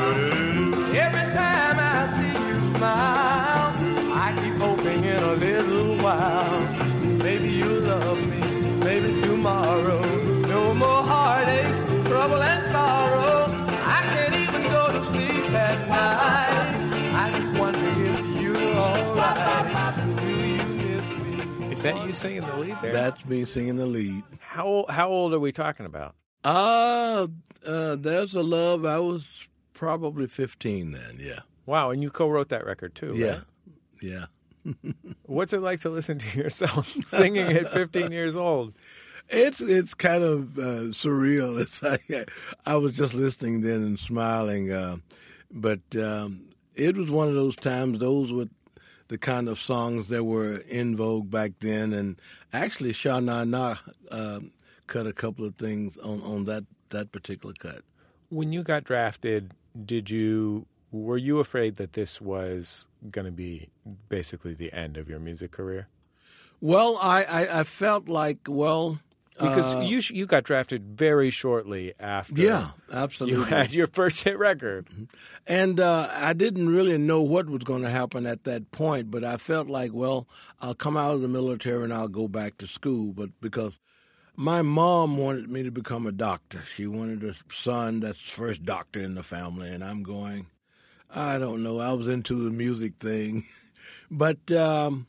you? Every time I see you smile, I keep hoping in a little while. Maybe you'll love me. Maybe tomorrow. No more heartaches, trouble, and sorrow. I can't even go to sleep at night. I just wonder if you're all right. Do you miss me? Is that you singing the lead there? That's me singing the lead. How how old are we talking about? Uh, uh, There's a Love. I was probably fifteen then, yeah. Wow, and you co-wrote that record too, Yeah, right? yeah. What's it like to listen to yourself singing at fifteen years old? It's it's kind of uh, surreal. It's like I was just listening then and smiling, uh, but um, it was one of those times. Those were the kind of songs that were in vogue back then, and actually, Sha Na Na uh, cut a couple of things on, on that, that particular cut. When you got drafted, did you were you afraid that this was going to be basically the end of your music career? Well, I, I, I felt like, well... Because uh, you you got drafted very shortly after yeah, absolutely. you had your first hit record. And uh, I didn't really know what was going to happen at that point, but I felt like, well, I'll come out of the military and I'll go back to school. But because my mom wanted me to become a doctor. She wanted a son that's first doctor in the family, and I'm going, I don't know. I was into the music thing. But um,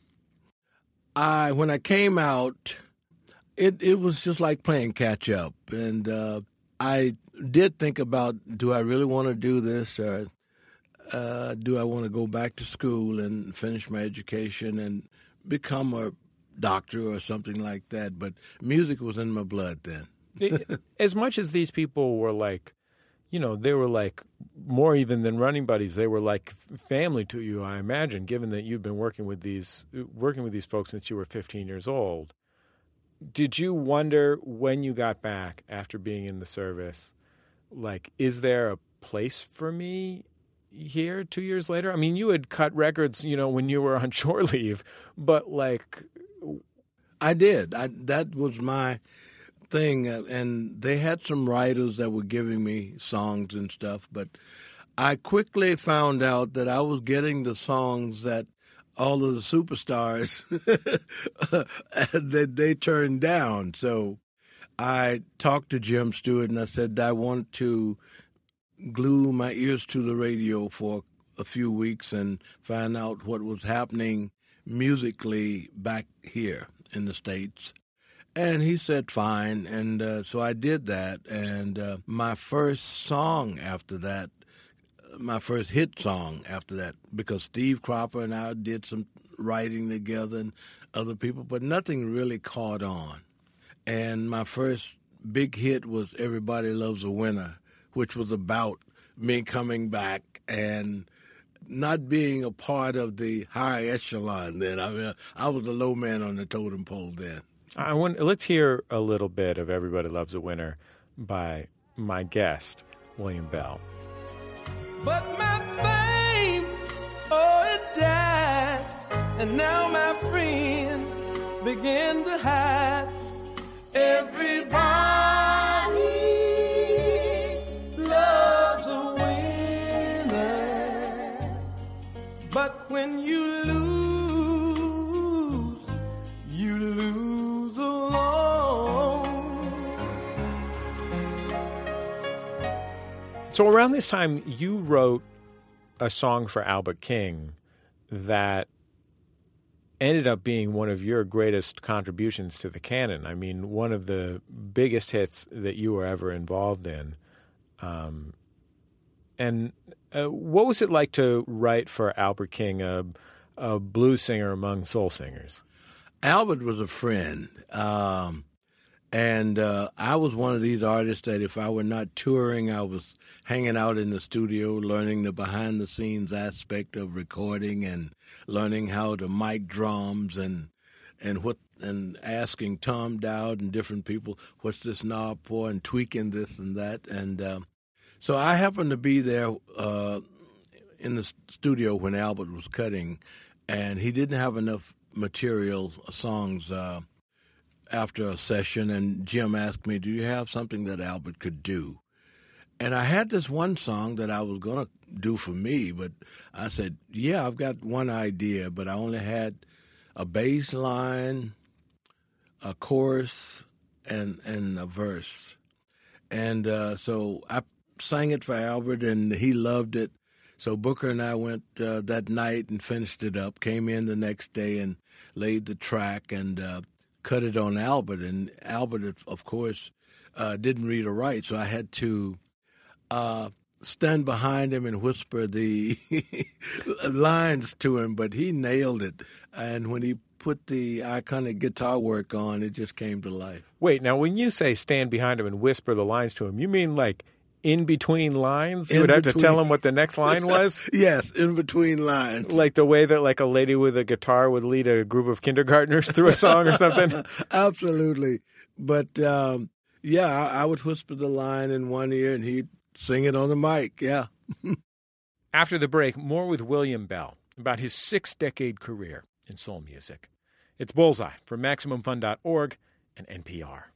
I when I came out... It it was just like playing catch up, and uh, I did think about, do I really want to do this, or uh, do I want to go back to school and finish my education and become a doctor or something like that? But music was in my blood then. As much as these people were like, you know, they were like more even than running buddies. They were like family to you, I imagine, given that you've been working with these working with these folks since you were fifteen years old. Did you wonder when you got back after being in the service, like, is there a place for me here two years later? I mean, you had cut records, you know, when you were on shore leave, but like... I did. I, that was my thing, and they had some writers that were giving me songs and stuff, but I quickly found out that I was getting the songs that all of the superstars that they turned down. So I talked to Jim Stewart and I said, I want to glue my ears to the radio for a few weeks and find out what was happening musically back here in the States. And he said, fine. And uh, so I did that. And uh, my first song after that, my first hit song after that, because Steve Cropper and I did some writing together and other people, but nothing really caught on. And my first big hit was Everybody Loves a Winner, which was about me coming back and not being a part of the high echelon then. I mean, I was the low man on the totem pole then. I want, let's hear a little bit of Everybody Loves a Winner by my guest, William Bell. But my fame, oh, it died, and now my friends begin to hide. Everybody loves a winner, but when you lose, you lose alone. So around this time, you wrote a song for Albert King that ended up being one of your greatest contributions to the canon. I mean, one of the biggest hits that you were ever involved in. Um, and uh, what was it like to write for Albert King, a, a blues singer among soul singers? Albert was a friend. Um, and uh, I was one of these artists that if I were not touring, I was hanging out in the studio, learning the behind-the-scenes aspect of recording and learning how to mic drums and and what and asking Tom Dowd and different people, what's this knob for, and tweaking this and that. And uh, so I happened to be there uh, in the studio when Albert was cutting, and he didn't have enough material, songs, uh, after a session, and Jim asked me, do you have something that Albert could do? And I had this one song that I was going to do for me, but I said, yeah, I've got one idea, but I only had a bass line, a chorus, and and a verse. And uh, so I sang it for Albert, and he loved it. So Booker and I went uh, that night and finished it up, came in the next day and laid the track and uh, cut it on Albert. And Albert, of course, uh, didn't read or write, so I had to Uh, stand behind him and whisper the lines to him, but he nailed it. And when he put the iconic guitar work on, it just came to life. Wait, now when you say stand behind him and whisper the lines to him, you mean like in between lines? You In would have to between. tell him what the next line was? Yes, in between lines. Like the way that like a lady with a guitar would lead a group of kindergartners through a song or something? Absolutely. But, um, yeah, I, I would whisper the line in one ear, and he'd sing it on the mic, yeah. After the break, more with William Bell about his six-decade career in soul music. It's Bullseye from Maximum Fun dot org and N P R.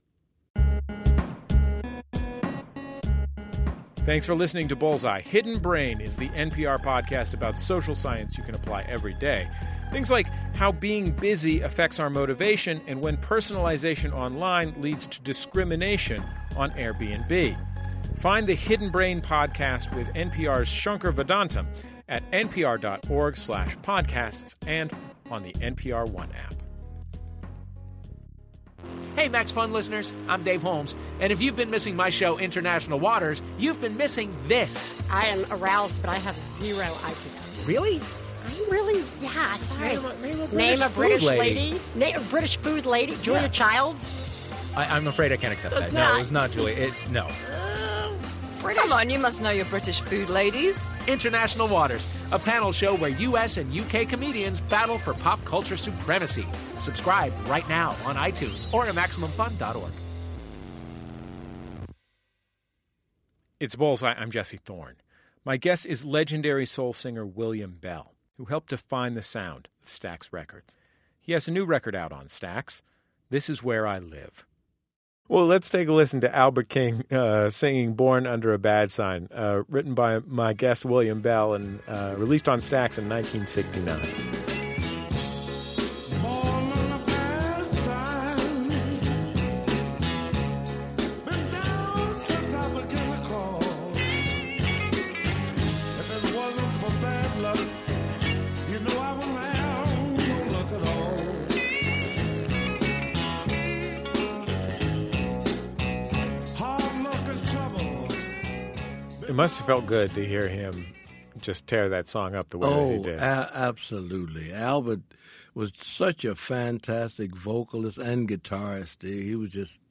Thanks for listening to Bullseye. Hidden Brain is the N P R podcast about social science you can apply every day. Things like how being busy affects our motivation and when personalization online leads to discrimination on Airbnb. Find the Hidden Brain podcast with N P R's Shankar Vedantam at npr.org slash podcasts and on the N P R One app. Hey, Max Fun listeners, I'm Dave Holmes, and if you've been missing my show, International Waters, you've been missing this. I am aroused, but I have zero I Q. Really? I'm really, yeah, sorry. Name a- name a British Name a food British lady. lady. Name a British food lady. Julia Yeah. Childs. I, I'm afraid I can't accept That's that. No, not- it was not Julie. It's no. Come on, you must know your British food, ladies. International Waters, a panel show where U S and U K comedians battle for pop culture supremacy. Subscribe right now on iTunes or at Maximum Fun dot org. It's Bullseye. I'm Jesse Thorne. My guest is legendary soul singer William Bell, who helped define the sound of Stax Records. He has a new record out on Stax, This Is Where I Live. Well, let's take a listen to Albert King uh, singing Born Under a Bad Sign, uh, written by my guest William Bell and uh, released on Stax in nineteen sixty-nine. It must have felt good to hear him just tear that song up the way that he Oh, did. a- absolutely. Albert was such a fantastic vocalist and guitarist. He was just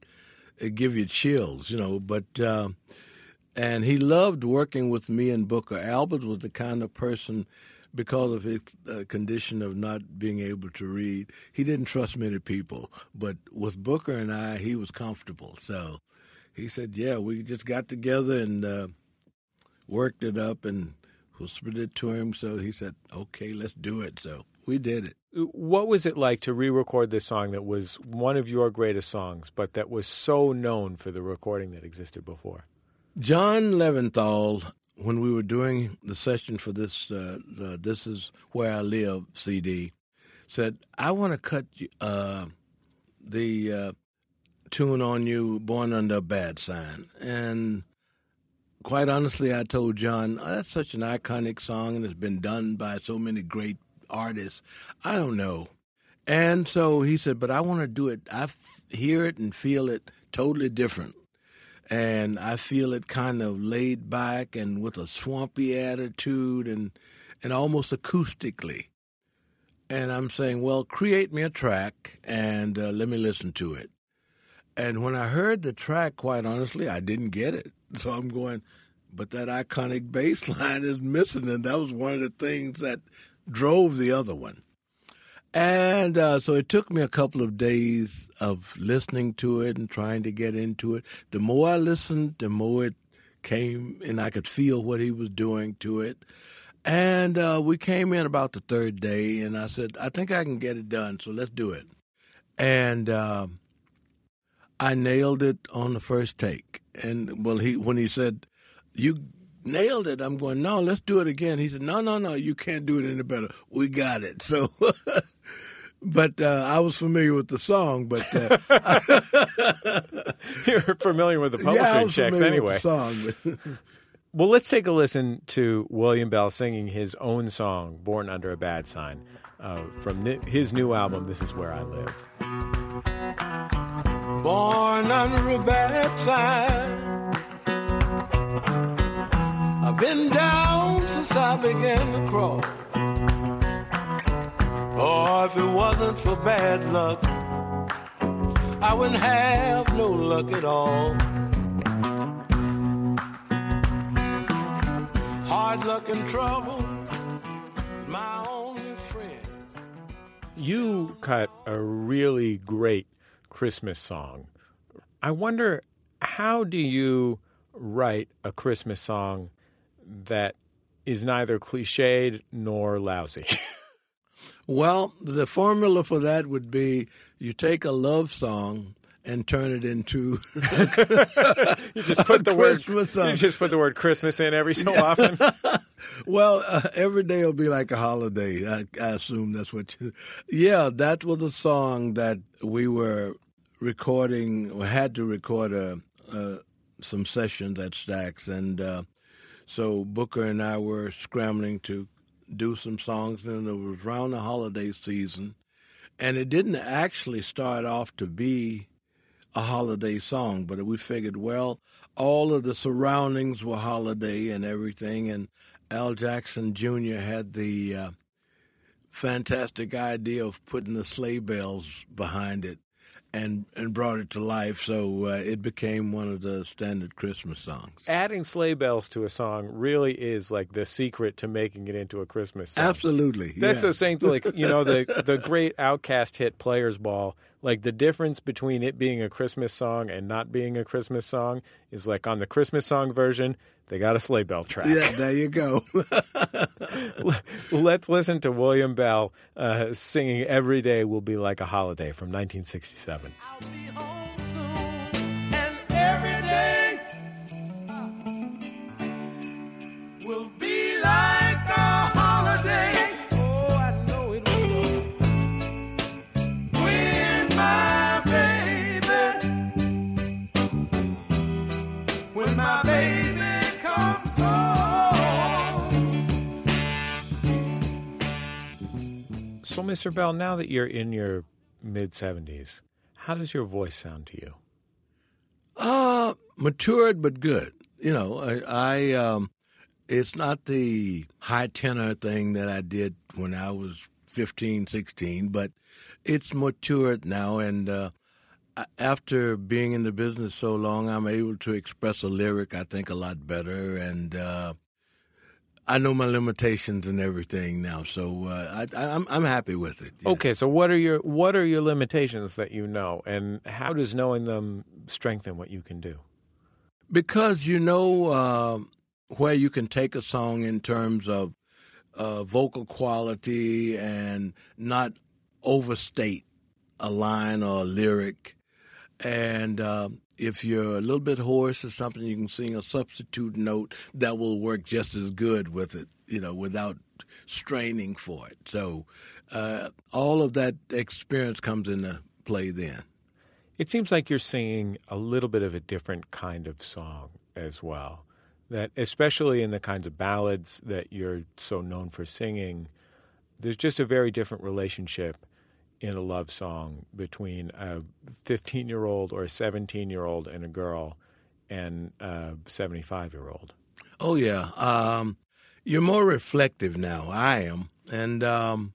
it give you chills, you know. But uh, and he loved working with me and Booker. Albert was the kind of person, because of his uh, condition of not being able to read, he didn't trust many people. But with Booker and I, he was comfortable. So he said, yeah, we just got together and uh, worked it up and whispered it to him. So he said, okay, let's do it. So we did it. What was it like to re-record this song that was one of your greatest songs, but that was so known for the recording that existed before? John Leventhal, when we were doing the session for this, uh, the This Is Where I Live C D, said, I want to cut uh, the uh, tune on you, Born Under a Bad Sign. And quite honestly, I told John, oh, that's such an iconic song and it's been done by so many great artists. I don't know. And so he said, but I want to do it. I f- hear it and feel it totally different. And I feel it kind of laid back and with a swampy attitude and and almost acoustically. And I'm saying, well, create me a track and uh, let me listen to it. And when I heard the track, quite honestly, I didn't get it. So I'm going, but that iconic bass line is missing. And that was one of the things that drove the other one. And uh, so it took me a couple of days of listening to it and trying to get into it. The more I listened, the more it came, and I could feel what he was doing to it. And uh, we came in about the third day, and I said, I think I can get it done, so let's do it. And uh, I nailed it on the first take. And, well, he when he said, you nailed it, I'm going, no, let's do it again. He said, no, no, no, you can't do it any better. We got it. So... But uh, I was familiar with the song, but uh, you're familiar with the publishing yeah, I was checks familiar anyway. With the song, but well, let's take a listen to William Bell singing his own song, "Born Under a Bad Sign," uh, from his new album. This Is Where I Live. Born under a bad sign, I've been down since I began to crawl. Oh, if it wasn't for bad luck, I wouldn't have no luck at all. Hard luck and trouble, my only friend. You cut a really great Christmas song. I wonder, how do you write a Christmas song that is neither cliched nor lousy? Well, the formula for that would be you take a love song and turn it into you just put the word song. You just put the word Christmas in every so often. Well, uh, every day will be like a holiday. I, I assume that's what you. Yeah, that was a song that we were recording. We had to record a, uh, some sessions at Stax, and uh, so Booker and I were scrambling to do some songs, and it was around the holiday season, and it didn't actually start off to be a holiday song, but we figured, well, all of the surroundings were holiday and everything, and Al Jackson Junior had the uh, fantastic idea of putting the sleigh bells behind it and and brought it to life, so uh, it became one of the standard Christmas songs. Adding sleigh bells to a song really is like the secret to making it into a Christmas song. Absolutely. That's yeah. the same thing, like, you know, the the great Outkast hit Players Ball. Like, the difference between it being a Christmas song and not being a Christmas song is, like, on the Christmas song version, they got a sleigh bell track. Yeah, there you go. Let's listen to William Bell uh, singing "Every Day Will Be Like a Holiday" from nineteen sixty-seven. I'll be home soon, and every day will be like a holiday. Oh, I know it will. When my baby, when my baby comes home. So, Mister Bell, now that you're in your mid-seventies, how does your voice sound to you? Uh, matured but good. You know, I, I um, it's not the high tenor thing that I did when I was fifteen, sixteen, but it's matured now, and uh, after being in the business so long, I'm able to express a lyric, I think, a lot better. And uh, I know my limitations and everything now, so uh, I, I'm I'm happy with it. Yeah. Okay, so what are your what are your limitations that you know, and how does knowing them strengthen what you can do? Because you know uh, where you can take a song in terms of uh, vocal quality and not overstate a line or a lyric. And uh, if you're a little bit hoarse or something, you can sing a substitute note that will work just as good with it, you know, without straining for it. So uh, all of that experience comes into play then. It seems like you're singing a little bit of a different kind of song as well, that especially in the kinds of ballads that you're so known for singing, there's just a very different relationship in a love song between a fifteen-year-old or a seventeen-year-old and a girl and a seventy-five-year-old. Oh, yeah. Um, you're more reflective now. I am. And um,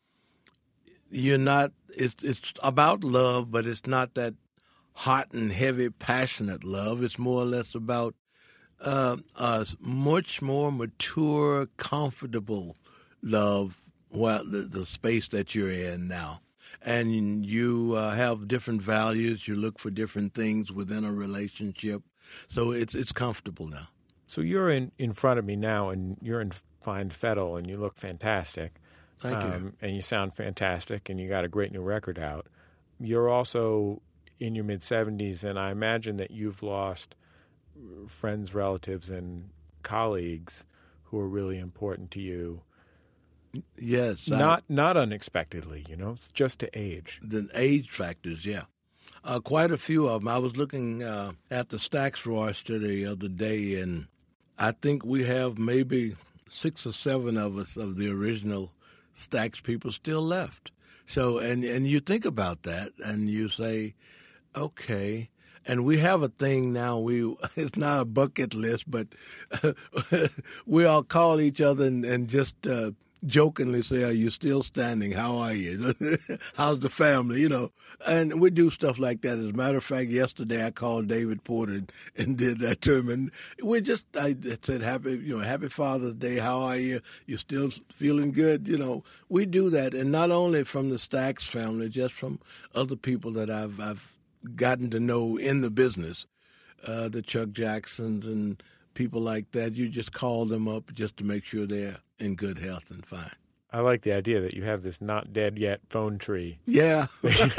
you're not it's, – it's about love, but it's not that hot and heavy, passionate love. It's more or less about uh, a much more mature, comfortable love, well, the, the space that you're in now. And you uh, have different values. You look for different things within a relationship. So it's it's comfortable now. So you're in, in front of me now, and you're in fine fettle, and you look fantastic. Thank you. Um, and you sound fantastic, and you got a great new record out. You're also in your mid-seventies, and I imagine that you've lost friends, relatives, and colleagues who are really important to you. Yes. Not I, not unexpectedly, you know, it's just to age. The age factors, yeah. Uh, quite a few of them. I was looking uh, at the Stax roster the other day, and I think we have maybe six or seven of us of the original Stax people still left. So, and, and you think about that, and you say, okay. And we have a thing now. We it's not a bucket list, but we all call each other and, and just uh, jokingly say, "Are you still standing? How are you? How's the family?" You know, and we do stuff like that. As a matter of fact, yesterday I called David Porter and, and did that to him, and we just I said, "Happy, you know, Happy Father's Day. How are you? You still feeling good?" You know, we do that, and not only from the Stax family, just from other people that I've I've gotten to know in the business, uh, the Chuck Jacksons and people like that. You just call them up just to make sure they're in good health and fine. I like the idea that you have this not dead yet phone tree. Yeah,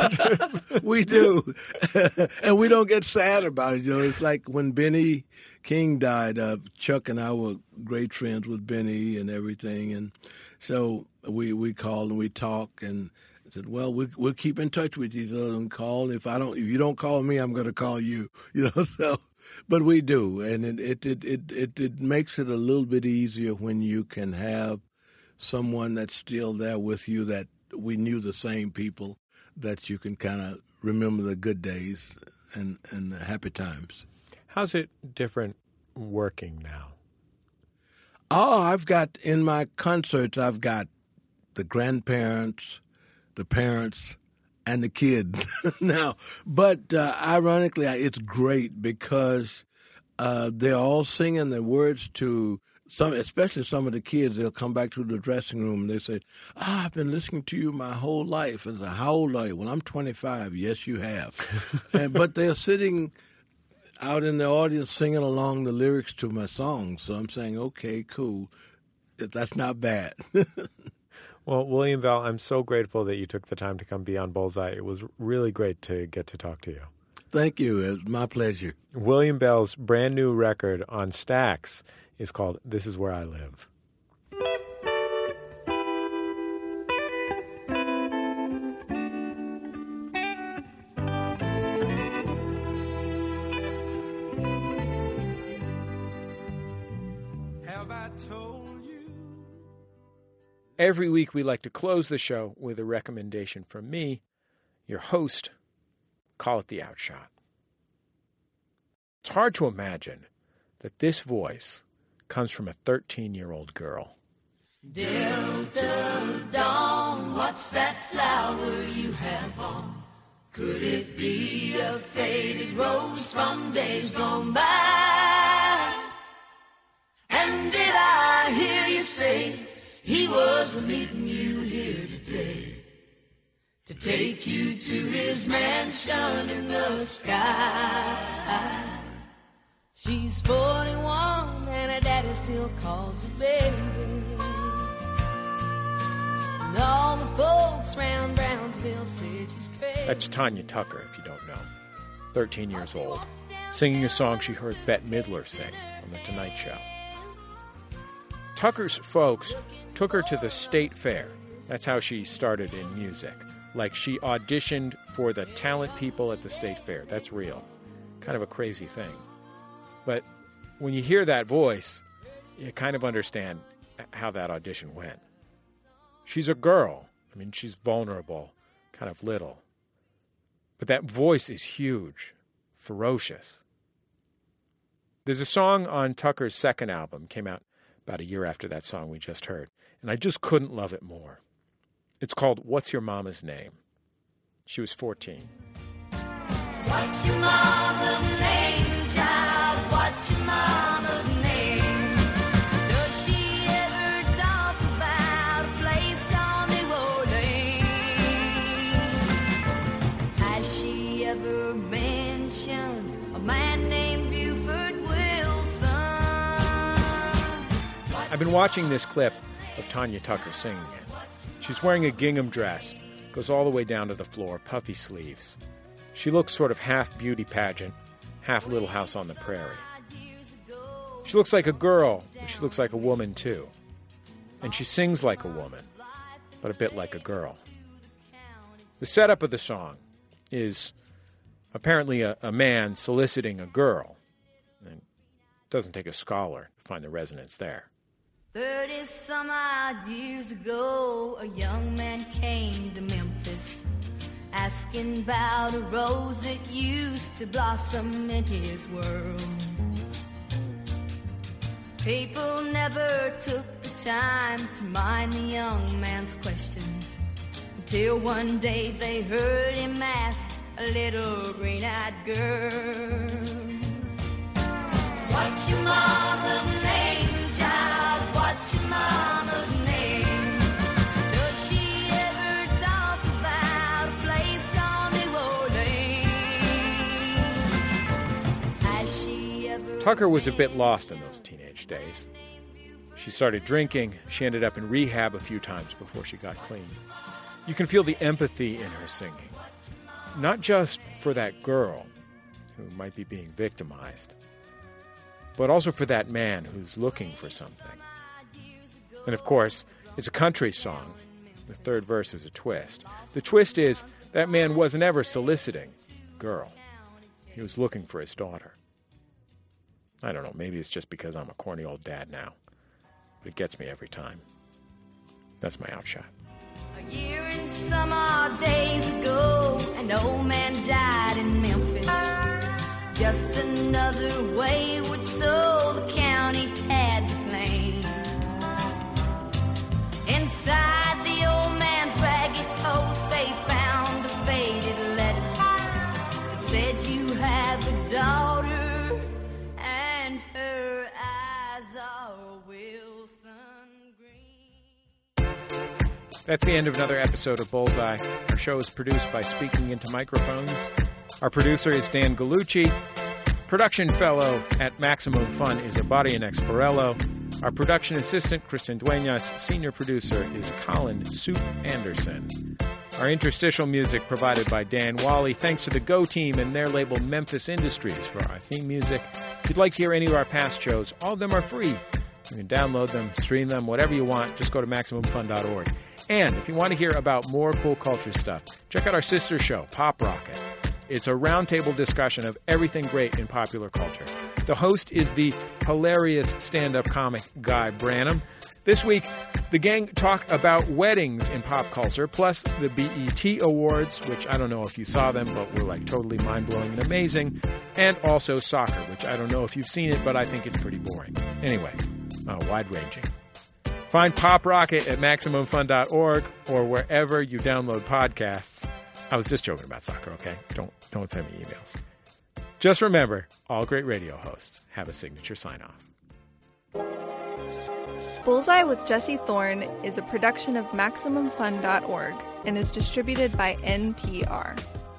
we do. And we don't get sad about it. You know, it's like when Benny King died, uh, Chuck and I were great friends with Benny and everything. And so we, we called and we talk and I said, well, we, we'll keep in touch with each other and call. If I don't, if you don't call me, I'm going to call you. You know, so, but we do, and it it, it it it it makes it a little bit easier when you can have someone that's still there with you that we knew the same people, that you can kind of remember the good days and and the happy times. How's it different working now? Oh, I've got in my concerts, I've got the grandparents, the parents, and the kid now. But uh, ironically, it's great because uh, they're all singing the words to some, especially some of the kids. They'll come back to the dressing room and they say, "Ah, I've been listening to you my whole life." And I say, "How old are you?" "Well, I'm twenty-five." "Yes, you have." and, but they're sitting out in the audience singing along the lyrics to my songs. So I'm saying, okay, cool. That's not bad. Well, William Bell, I'm so grateful that you took the time to come be on Bullseye. It was really great to get to talk to you. Thank you. It was my pleasure. William Bell's brand new record on Stax is called This Is Where I Live. Have I told you? Every week we like to close the show with a recommendation from me, your host. Call it the Outshot. It's hard to imagine that this voice comes from a thirteen-year-old girl. Delta Dawn, what's that flower you have on? Could it be a faded rose from days gone by? And did I hear you say he was meeting you here today to take you to his mansion in the sky? She's forty-one and her daddy still calls her baby. And all the folks round Brownsville say she's crazy. That's Tanya Tucker, if you don't know. thirteen years old, singing a song she heard Bette Midler sing on The Tonight Show. Tucker's folks took her to the state fair. That's how she started in music. Like she auditioned for the talent people at the state fair. That's real. Kind of a crazy thing. But when you hear that voice, you kind of understand how that audition went. She's a girl. I mean, she's vulnerable, kind of little. But that voice is huge, ferocious. There's a song on Tucker's second album, came out about a year after that song we just heard, and I just couldn't love it more. It's called What's Your Mama's Name? She was fourteen. What's your mama's name, child? What's your mama's name? Does she ever talk about a place called New Orleans? Has she ever mentioned a man named Buford Wilson? I've been watching this clip of Tanya Tucker singing it. She's wearing a gingham dress, goes all the way down to the floor, puffy sleeves. She looks sort of half beauty pageant, half Little House on the Prairie. She looks like a girl, but she looks like a woman too. And she sings like a woman, but a bit like a girl. The setup of the song is apparently a, a man soliciting a girl. And it doesn't take a scholar to find the resonance there. Thirty some odd years ago, a young man came to Memphis, asking about a rose that used to blossom in his world. People never took the time to mind the young man's questions, until one day they heard him ask a little green-eyed girl, what's your mama's name, child? What's your mama's name? Does she ever talk about a place called New Orleans? Has she ever... Tucker was a bit lost in those teenage days. She started drinking. She ended up in rehab a few times before she got clean. You can feel the empathy in her singing. Not just for that girl who might be being victimized, but also for that man who's looking for something. And of course, it's a country song. The third verse is a twist. The twist is that man wasn't ever soliciting a girl. He was looking for his daughter. I don't know, maybe it's just because I'm a corny old dad now, but it gets me every time. That's my outshot. A year and some odd days ago, an old man died in Memphis. Just another wayward soul the county had to claim. Inside the old man's ragged coat, they found a faded letter that said you have a daughter, and her eyes are Wilson Green. That's the end of another episode of Bullseye. Our show is produced by Speaking Into Microphones. Our producer is Dan Gallucci. Production fellow at Maximum Fun is Abadia Nexparello. Our production assistant, Kristen Duenas. Senior producer is Colin Soup Anderson. Our interstitial music provided by Dan Wally. Thanks to the Go Team and their label Memphis Industries for our theme music. If you'd like to hear any of our past shows, all of them are free. You can download them, stream them, whatever you want. Just go to Maximum Fun dot org. And if you want to hear about more cool culture stuff, check out our sister show, Pop Rocket. It's a roundtable discussion of everything great in popular culture. The host is the hilarious stand-up comic Guy Branum. This week, the gang talk about weddings in pop culture, plus the B E T Awards, which I don't know if you saw them, but were like totally mind-blowing and amazing, and also soccer, which I don't know if you've seen it, but I think it's pretty boring. Anyway, uh, wide-ranging. Find Pop Rocket at Maximum Fun dot org or wherever you download podcasts. I was just joking about soccer, okay? Don't don't send me emails. Just remember, all great radio hosts have a signature sign-off. Bullseye with Jesse Thorne is a production of Maximum Fun dot org and is distributed by N P R.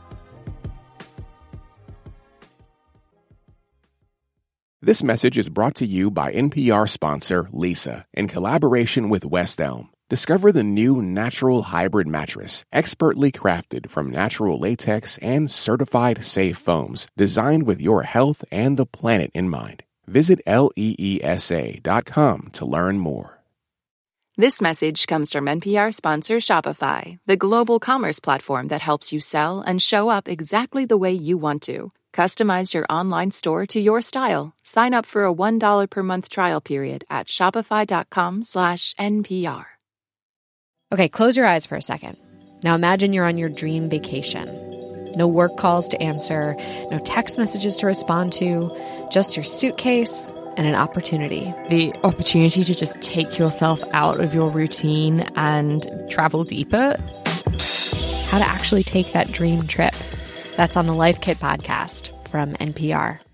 This message is brought to you by N P R sponsor Leesa in collaboration with West Elm. Discover the new Natural Hybrid Mattress, expertly crafted from natural latex and certified safe foams, designed with your health and the planet in mind. Visit leesa dot com to learn more. This message comes from N P R sponsor Shopify, the global commerce platform that helps you sell and show up exactly the way you want to. Customize your online store to your style. Sign up for a one dollar per month trial period at shopify.com slash NPR. Okay, close your eyes for a second. Now imagine you're on your dream vacation. No work calls to answer, no text messages to respond to, just your suitcase and an opportunity. The opportunity to just take yourself out of your routine and travel deeper. How to actually take that dream trip. That's on the Life Kit podcast from N P R.